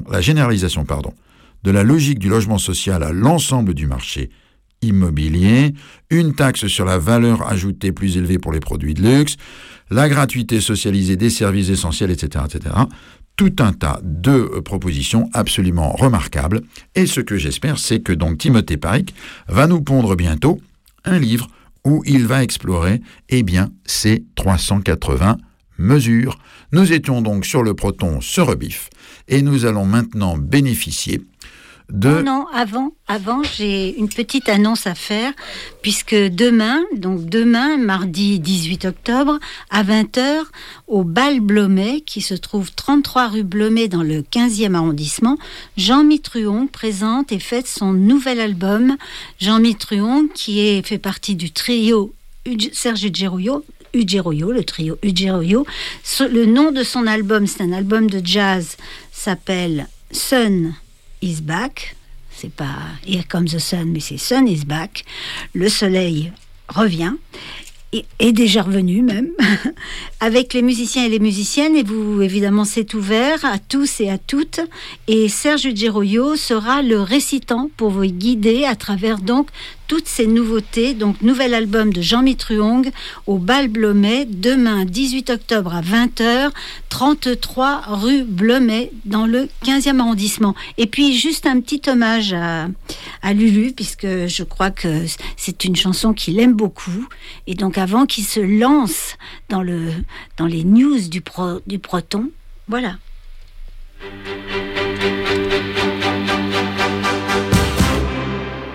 de la logique du logement social à l'ensemble du marché immobilier, une taxe sur la valeur ajoutée plus élevée pour les produits de luxe, la gratuité socialisée des services essentiels, etc., etc., tout un tas de propositions absolument remarquables. Et ce que j'espère, c'est que donc Timothée Paric va nous pondre bientôt un livre où il va explorer, ces 380 mesures. Nous étions donc sur le Proton se rebiffe et nous allons maintenant bénéficier de... Non, avant, j'ai une petite annonce à faire, puisque demain, mardi 18 octobre, à 20h, au Bal Blomet, qui se trouve 33 rue Blomet dans le 15e arrondissement, Jean-Mi Truong présente et fête son nouvel album. Jean-Mi Truong, qui fait partie du trio Serge Ugeroyo, le trio Ugeroyo. Le nom de son album, c'est un album de jazz, s'appelle Sun is Back. C'est pas Here Comes the Sun, mais c'est Sun is Back. Le soleil revient, est déjà revenu même, avec les musiciens et les musiciennes. Et vous, évidemment, c'est ouvert à tous et à toutes. Et Serge Ugeroyo sera le récitant pour vous guider à travers donc toutes ces nouveautés. Donc, nouvel album de Jean-Mi Truong au Bal Blomet, demain 18 octobre à 20h, 33 rue Blomet dans le 15e arrondissement. Et puis, juste un petit hommage à Lulu, puisque je crois que c'est une chanson qu'il aime beaucoup. Et donc, avant qu'il se lance dans les news du Proton, voilà.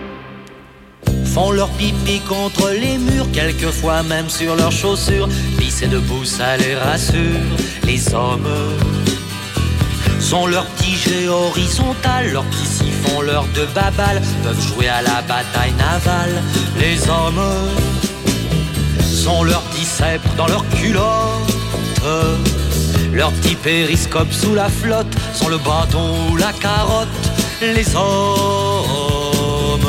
Font leur pipi contre les murs, quelquefois même sur leurs chaussures. Pissent c'est debout, ça les rassure. Les hommes sont leurs petits jets horizontal, leurs petits siphons, leurs deux babales, peuvent jouer à la bataille navale. Les hommes sont leurs petits sceptres dans leurs culottes, leurs petits périscopes sous la flotte, sont le bâton ou la carotte. Les hommes,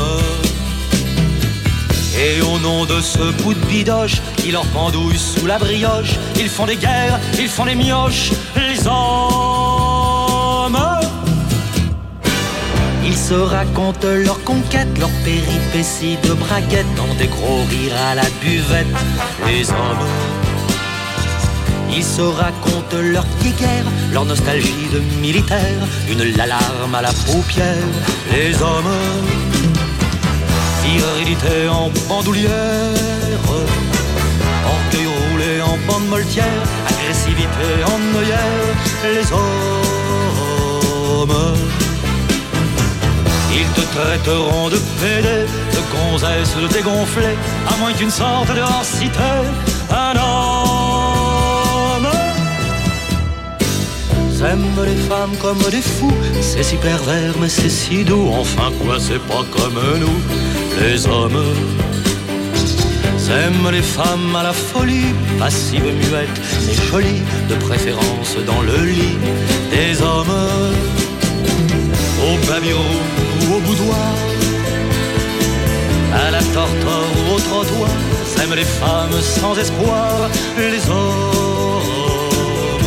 et au nom de ce bout de bidoche qui leur pendouille sous la brioche, ils font des guerres, ils font des mioches. Les hommes, ils se racontent leurs conquêtes, leurs péripéties de braguettes, dans des gros rires à la buvette. Les hommes, ils se racontent leurs petites guerres, leur nostalgie de militaire, une l'alarme à la paupière. Les hommes, virilité en bandoulière, orgueil roulé en bande moltière, agressivité en œillère. Les hommes, ils te traiteront de pédé, de gonzesse, de dégonflé, à moins qu'une sorte de hors-cité. Un homme aime les femmes comme des fous, c'est si pervers mais c'est si doux. Enfin quoi, c'est pas comme nous. Les hommes aiment les femmes à la folie, passives, muettes, mais jolies, de préférence dans le lit. Des hommes au babiro ou au boudoir, à la tortor ou au trottoir, aiment les femmes sans espoir. Les hommes,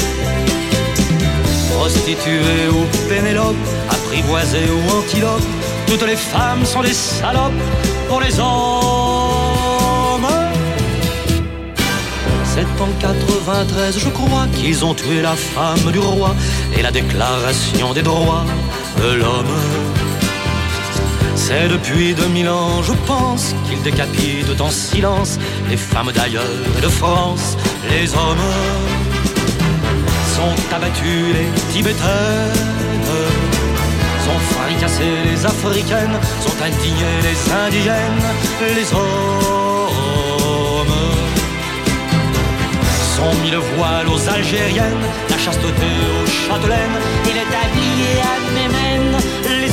prostituées ou Pénélope, apprivoisées ou antilopes, toutes les femmes sont des salopes pour les hommes. C'est en 93, je crois, qu'ils ont tué la femme du roi et la déclaration des droits de l'homme. C'est depuis 2000 ans, je pense, qu'ils décapitent en silence les femmes d'ailleurs et de France. Les hommes sont abattus, les Tibétaines sont fricassés, les Africaines sont indignées, les Indiennes. Les hommes sont mis le voile aux Algériennes, la chasteté aux Châtelaines, il est habillé à Mémène. Les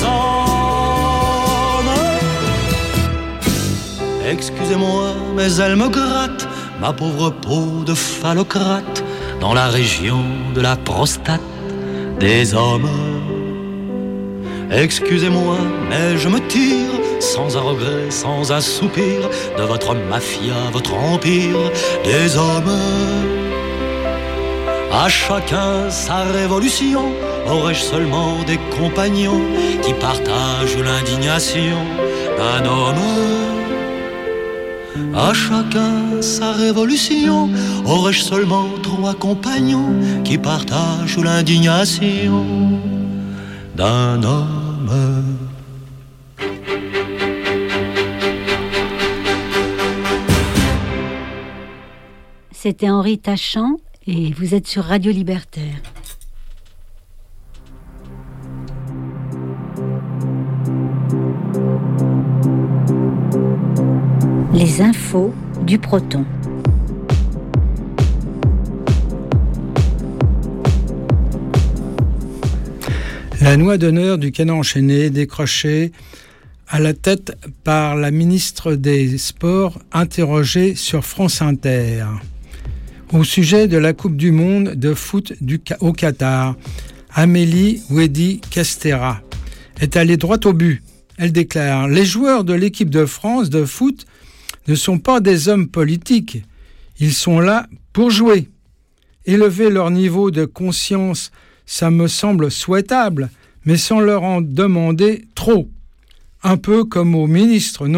hommes, excusez-moi, mais elle me gratte, ma pauvre peau de phallocrate, dans la région de la prostate des hommes. Excusez-moi, mais je me tire, sans un regret, sans un soupir, de votre mafia, votre empire des hommes. À chacun sa révolution, aurais-je seulement des compagnons qui partagent l'indignation d'un homme? À chacun sa révolution, aurais-je seulement 3 compagnons qui partagent l'indignation d'un homme? C'était Henri Tachant et vous êtes sur Radio Libertaire. Les infos du Proton. La noix d'honneur du canon enchaîné décrochée à la tête par la ministre des Sports interrogée sur France Inter. Au sujet de la Coupe du Monde de foot au Qatar, Amélie Ouedi-Castera est allée droit au but. Elle déclare « Les joueurs de l'équipe de France de foot ne sont pas des hommes politiques. Ils sont là pour jouer. Élever leur niveau de conscience, ça me semble souhaitable, mais sans leur en demander trop. Un peu comme au ministre, non ? »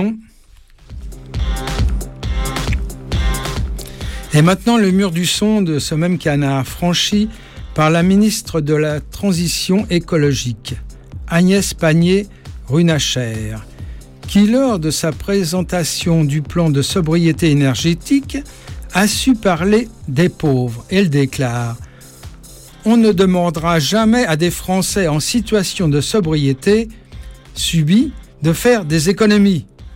Et maintenant, le mur du son de ce même canard, franchi par la ministre de la Transition écologique, Agnès Pannier-Runacher, qui, lors de sa présentation du plan de sobriété énergétique, a su parler des pauvres. Elle déclare « On ne demandera jamais à des Français en situation de sobriété subie de faire des économies. »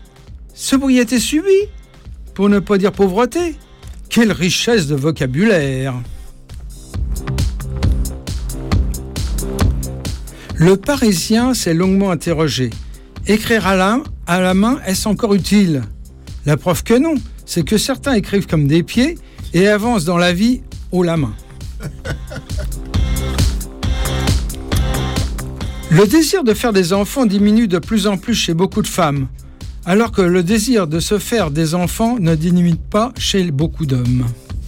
Sobriété subie, pour ne pas dire pauvreté. Quelle richesse de vocabulaire! Le Parisien s'est longuement interrogé. Écrire à la main, est-ce encore utile? La preuve que non, c'est que certains écrivent comme des pieds et avancent dans la vie haut la main. Le désir de faire des enfants diminue de plus en plus chez beaucoup de femmes, alors que le désir de se faire des enfants ne diminue pas chez beaucoup d'hommes.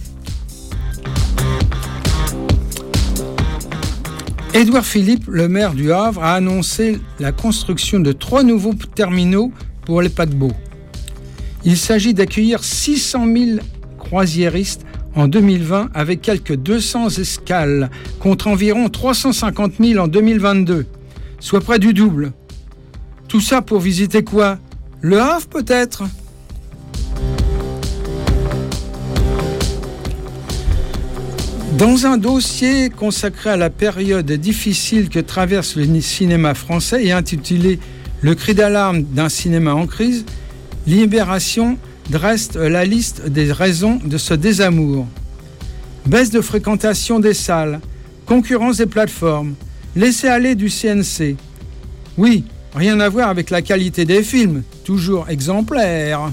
Édouard Philippe, le maire du Havre, a annoncé la construction de 3 nouveaux terminaux pour les paquebots. Il s'agit d'accueillir 600 000 croisiéristes en 2020 avec quelques 200 escales, contre environ 350 000 en 2022, soit près du double. Tout ça pour visiter quoi? Le Havre peut-être? Dans un dossier consacré à la période difficile que traverse le cinéma français et intitulé « Le cri d'alarme d'un cinéma en crise », Libération dresse la liste des raisons de ce désamour. Baisse de fréquentation des salles, concurrence des plateformes, laisser-aller du CNC. Oui, rien à voir avec la qualité des films, toujours exemplaire.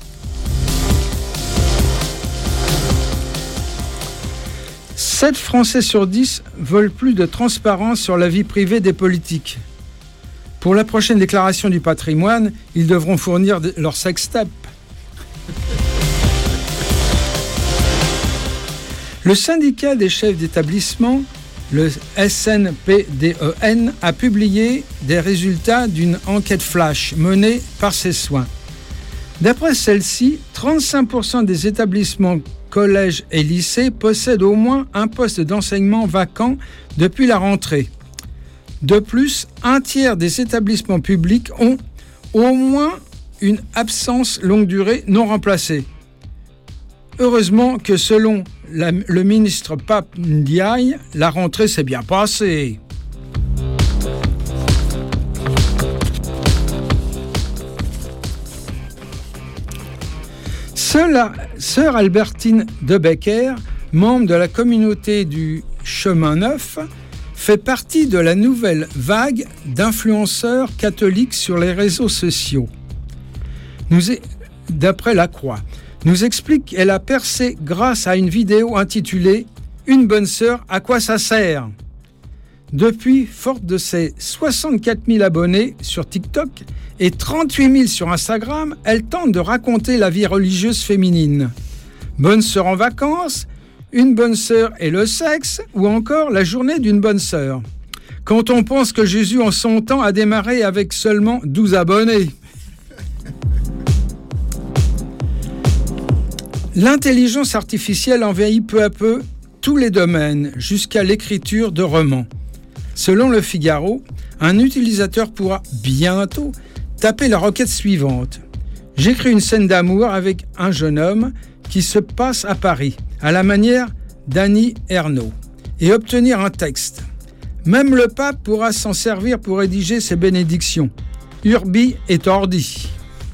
7 Français sur 10 veulent plus de transparence sur la vie privée des politiques. Pour la prochaine déclaration du patrimoine, ils devront fournir leur sextape. Le syndicat des chefs d'établissement, le SNPDEN, a publié des résultats d'une enquête flash menée par ses soins. D'après celle-ci, 35% des établissements collèges et lycées possèdent au moins un poste d'enseignement vacant depuis la rentrée. De plus, un tiers des établissements publics ont au moins une absence longue durée non remplacée. Heureusement que selon le ministre Pape Ndiaye, la rentrée s'est bien passée. Sœur Albertine de Becker, membre de la communauté du Chemin Neuf, fait partie de la nouvelle vague d'influenceurs catholiques sur les réseaux sociaux. D'après La Croix, nous explique qu'elle a percé grâce à une vidéo intitulée « Une bonne sœur, à quoi ça sert ?» Depuis, forte de ses 64 000 abonnés sur TikTok et 38 000 sur Instagram, elle tente de raconter la vie religieuse féminine. Bonne sœur en vacances, une bonne sœur et le sexe, ou encore la journée d'une bonne sœur. Quand on pense que Jésus en son temps a démarré avec seulement 12 abonnés. L'intelligence artificielle envahit peu à peu tous les domaines, jusqu'à l'écriture de romans. Selon Le Figaro, un utilisateur pourra bientôt taper la requête suivante. J'écris une scène d'amour avec un jeune homme qui se passe à Paris, à la manière d'Annie Ernaux, et obtenir un texte. Même le pape pourra s'en servir pour rédiger ses bénédictions. Urbi et orbi.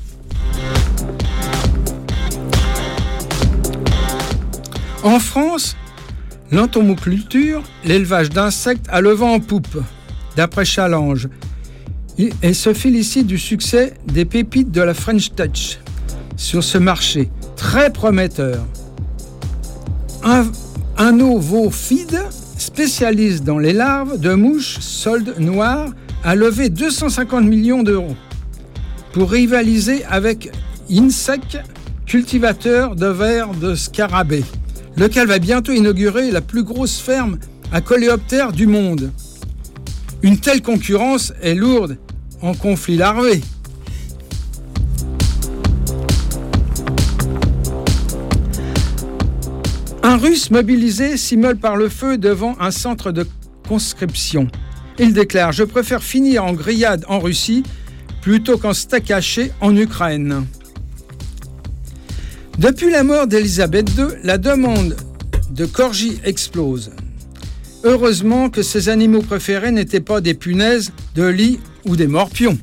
En France, l'entomoculture, l'élevage d'insectes, a le vent en poupe, d'après Challenge, et se félicite du succès des pépites de la French Touch sur ce marché, très prometteur. Un ovophide, spécialiste dans les larves de mouches soldes noires, a levé 250 millions d'euros pour rivaliser avec Insect, cultivateur de vers de scarabées, lequel va bientôt inaugurer la plus grosse ferme à coléoptères du monde. Une telle concurrence est lourde en conflits larvés. Un Russe mobilisé s'immole par le feu devant un centre de conscription. Il déclare « Je préfère finir en grillade en Russie plutôt qu'en steak haché en Ukraine ». Depuis la mort d'Élisabeth II, la demande de corgis explose. Heureusement que ses animaux préférés n'étaient pas des punaises de lit ou des morpions.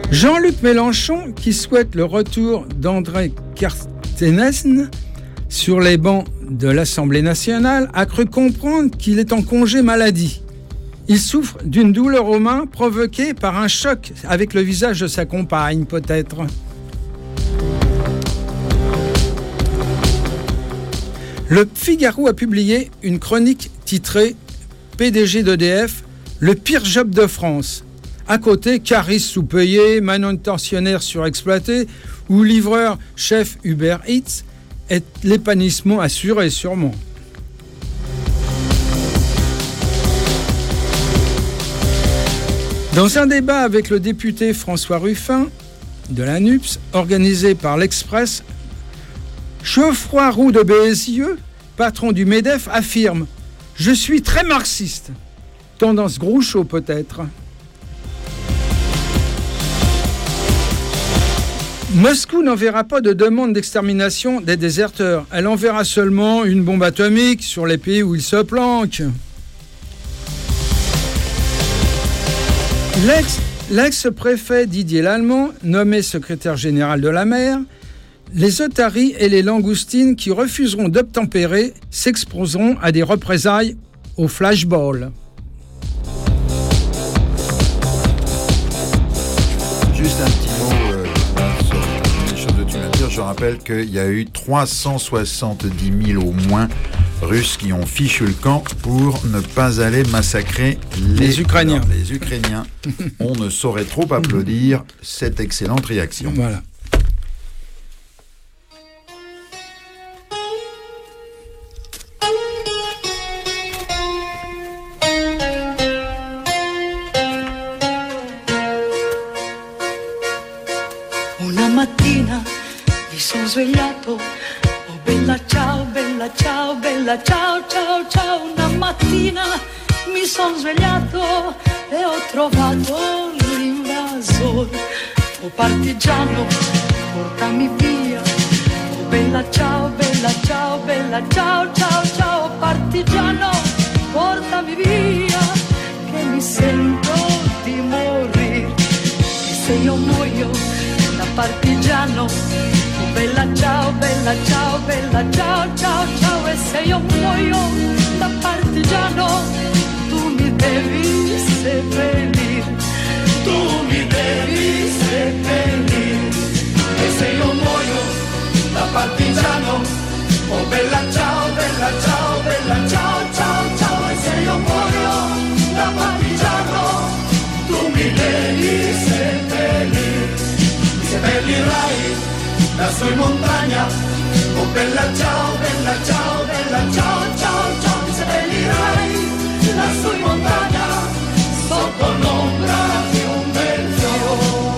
Jean-Luc Mélenchon, qui souhaite le retour d'André Carstensen sur les bancs de l'Assemblée nationale, a cru comprendre qu'il est en congé maladie. Il souffre d'une douleur aux mains provoquée par un choc avec le visage de sa compagne, peut-être. Le Figaro a publié une chronique titrée « PDG d'EDF, le pire job de France ». À côté, caristes sous-payés, manutentionnaires surexploités ou livreurs chef Uber Eats est l'épanouissement assuré sûrement. Dans un débat avec le député François Ruffin de la NUPS, organisé par l'Express, Geoffroy Roux de Bézieux, patron du MEDEF, affirme « Je suis très marxiste ». Tendance Groucho peut-être. Moscou n'enverra pas de demande d'extermination des déserteurs. Elle enverra seulement une bombe atomique sur les pays où ils se planquent. L'ex-préfet Didier Lallemand, nommé secrétaire général de la mer, les otaries et les langoustines qui refuseront d'obtempérer s'exposeront à des représailles au flashball. Juste un petit mot sur les choses que tu viens de dire. Je rappelle qu'il y a eu 370 000 au moins Russes qui ont fichu le camp pour ne pas aller massacrer les Ukrainiens. Alors, les Ukrainiens. On ne saurait trop applaudir cette excellente réaction. Voilà. Una mattina mi sono svegliato, oh bella ciao, bella ciao, bella ciao, ciao, ciao. Una mattina mi sono svegliato e ho trovato l'invasore. Oh partigiano, portami via, oh bella ciao, bella ciao, bella ciao, ciao, ciao. Oh partigiano, portami via, che mi sento di morire. E se io muoio da partigiano, oh bella ciao, bella ciao, bella ciao, ciao, ciao. E se io muoio da partigiano, tu mi devi seppellire, tu mi devi seppellire. E se io muoio da partigiano, oh bella ciao, bella ciao, bella ciao, ciao, ciao. E se io muoio da partigiano, tu mi devi seppellire. Seppellirai lassù in montagna, oh bella ciao, bella ciao, bella ciao, ciao, ciao. Mi seppellirai lassù in montagna, sotto l'ombra di un bel fiore.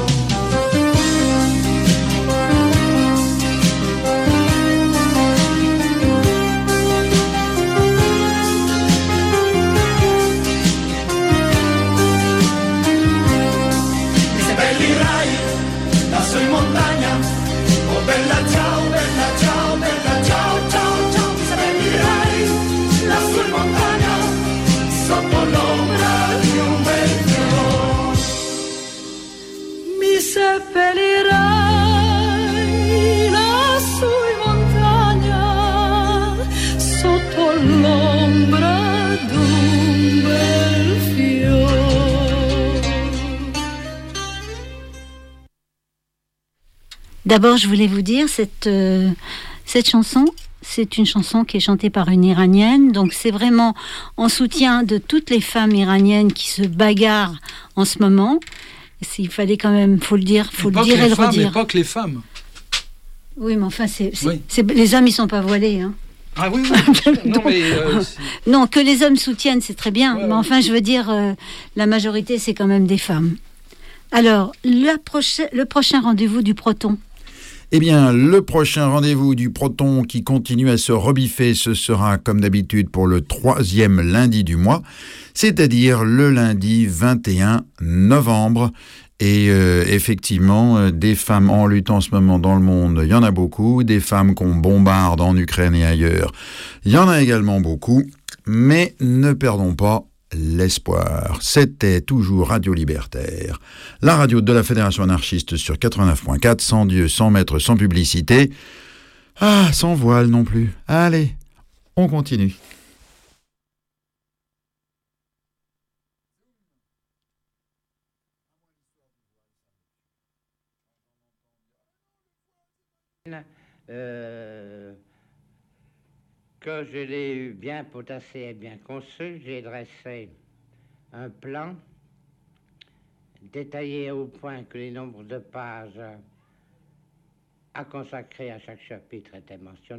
Mi seppellirai lassù in montagna, oh bella ciao, bella ciao, bella ciao, ciao, ciao. Mi seppellirai lassù in montagna, sotto l'ombra di un bel fiore. Mi seppellirai lassù in montagna, sotto l'ombra di un bel fiore. D'abord, je voulais vous dire, cette chanson, c'est une chanson qui est chantée par une Iranienne. Donc, c'est vraiment en soutien de toutes les femmes iraniennes qui se bagarrent en ce moment. Il fallait quand même, faut le dire et le redire. Mais pas que les femmes. Oui, mais enfin, Oui. les hommes, ils sont pas voilés. Hein. Ah oui, oui. Non, mais, non, que les hommes soutiennent, c'est très bien. Ouais, mais enfin, je veux dire, la majorité, c'est quand même des femmes. Alors, le prochain rendez-vous du Proton. Eh bien, le prochain rendez-vous du Proton qui continue à se rebiffer, ce sera comme d'habitude pour le 3e lundi du mois, c'est-à-dire le lundi 21 novembre. Et effectivement, des femmes en lutte en ce moment dans le monde, il y en a beaucoup. Des femmes qu'on bombarde en Ukraine et ailleurs, il y en a également beaucoup. Mais ne perdons pas l'espoir. C'était toujours Radio Libertaire, la radio de la Fédération anarchiste sur 89.4, sans Dieu, sans maître, sans publicité. Ah, sans voile non plus. Allez, on continue. Que je l'ai eu bien potassé et bien conçu, j'ai dressé un plan détaillé au point que les nombres de pages à consacrer à chaque chapitre étaient mentionnés.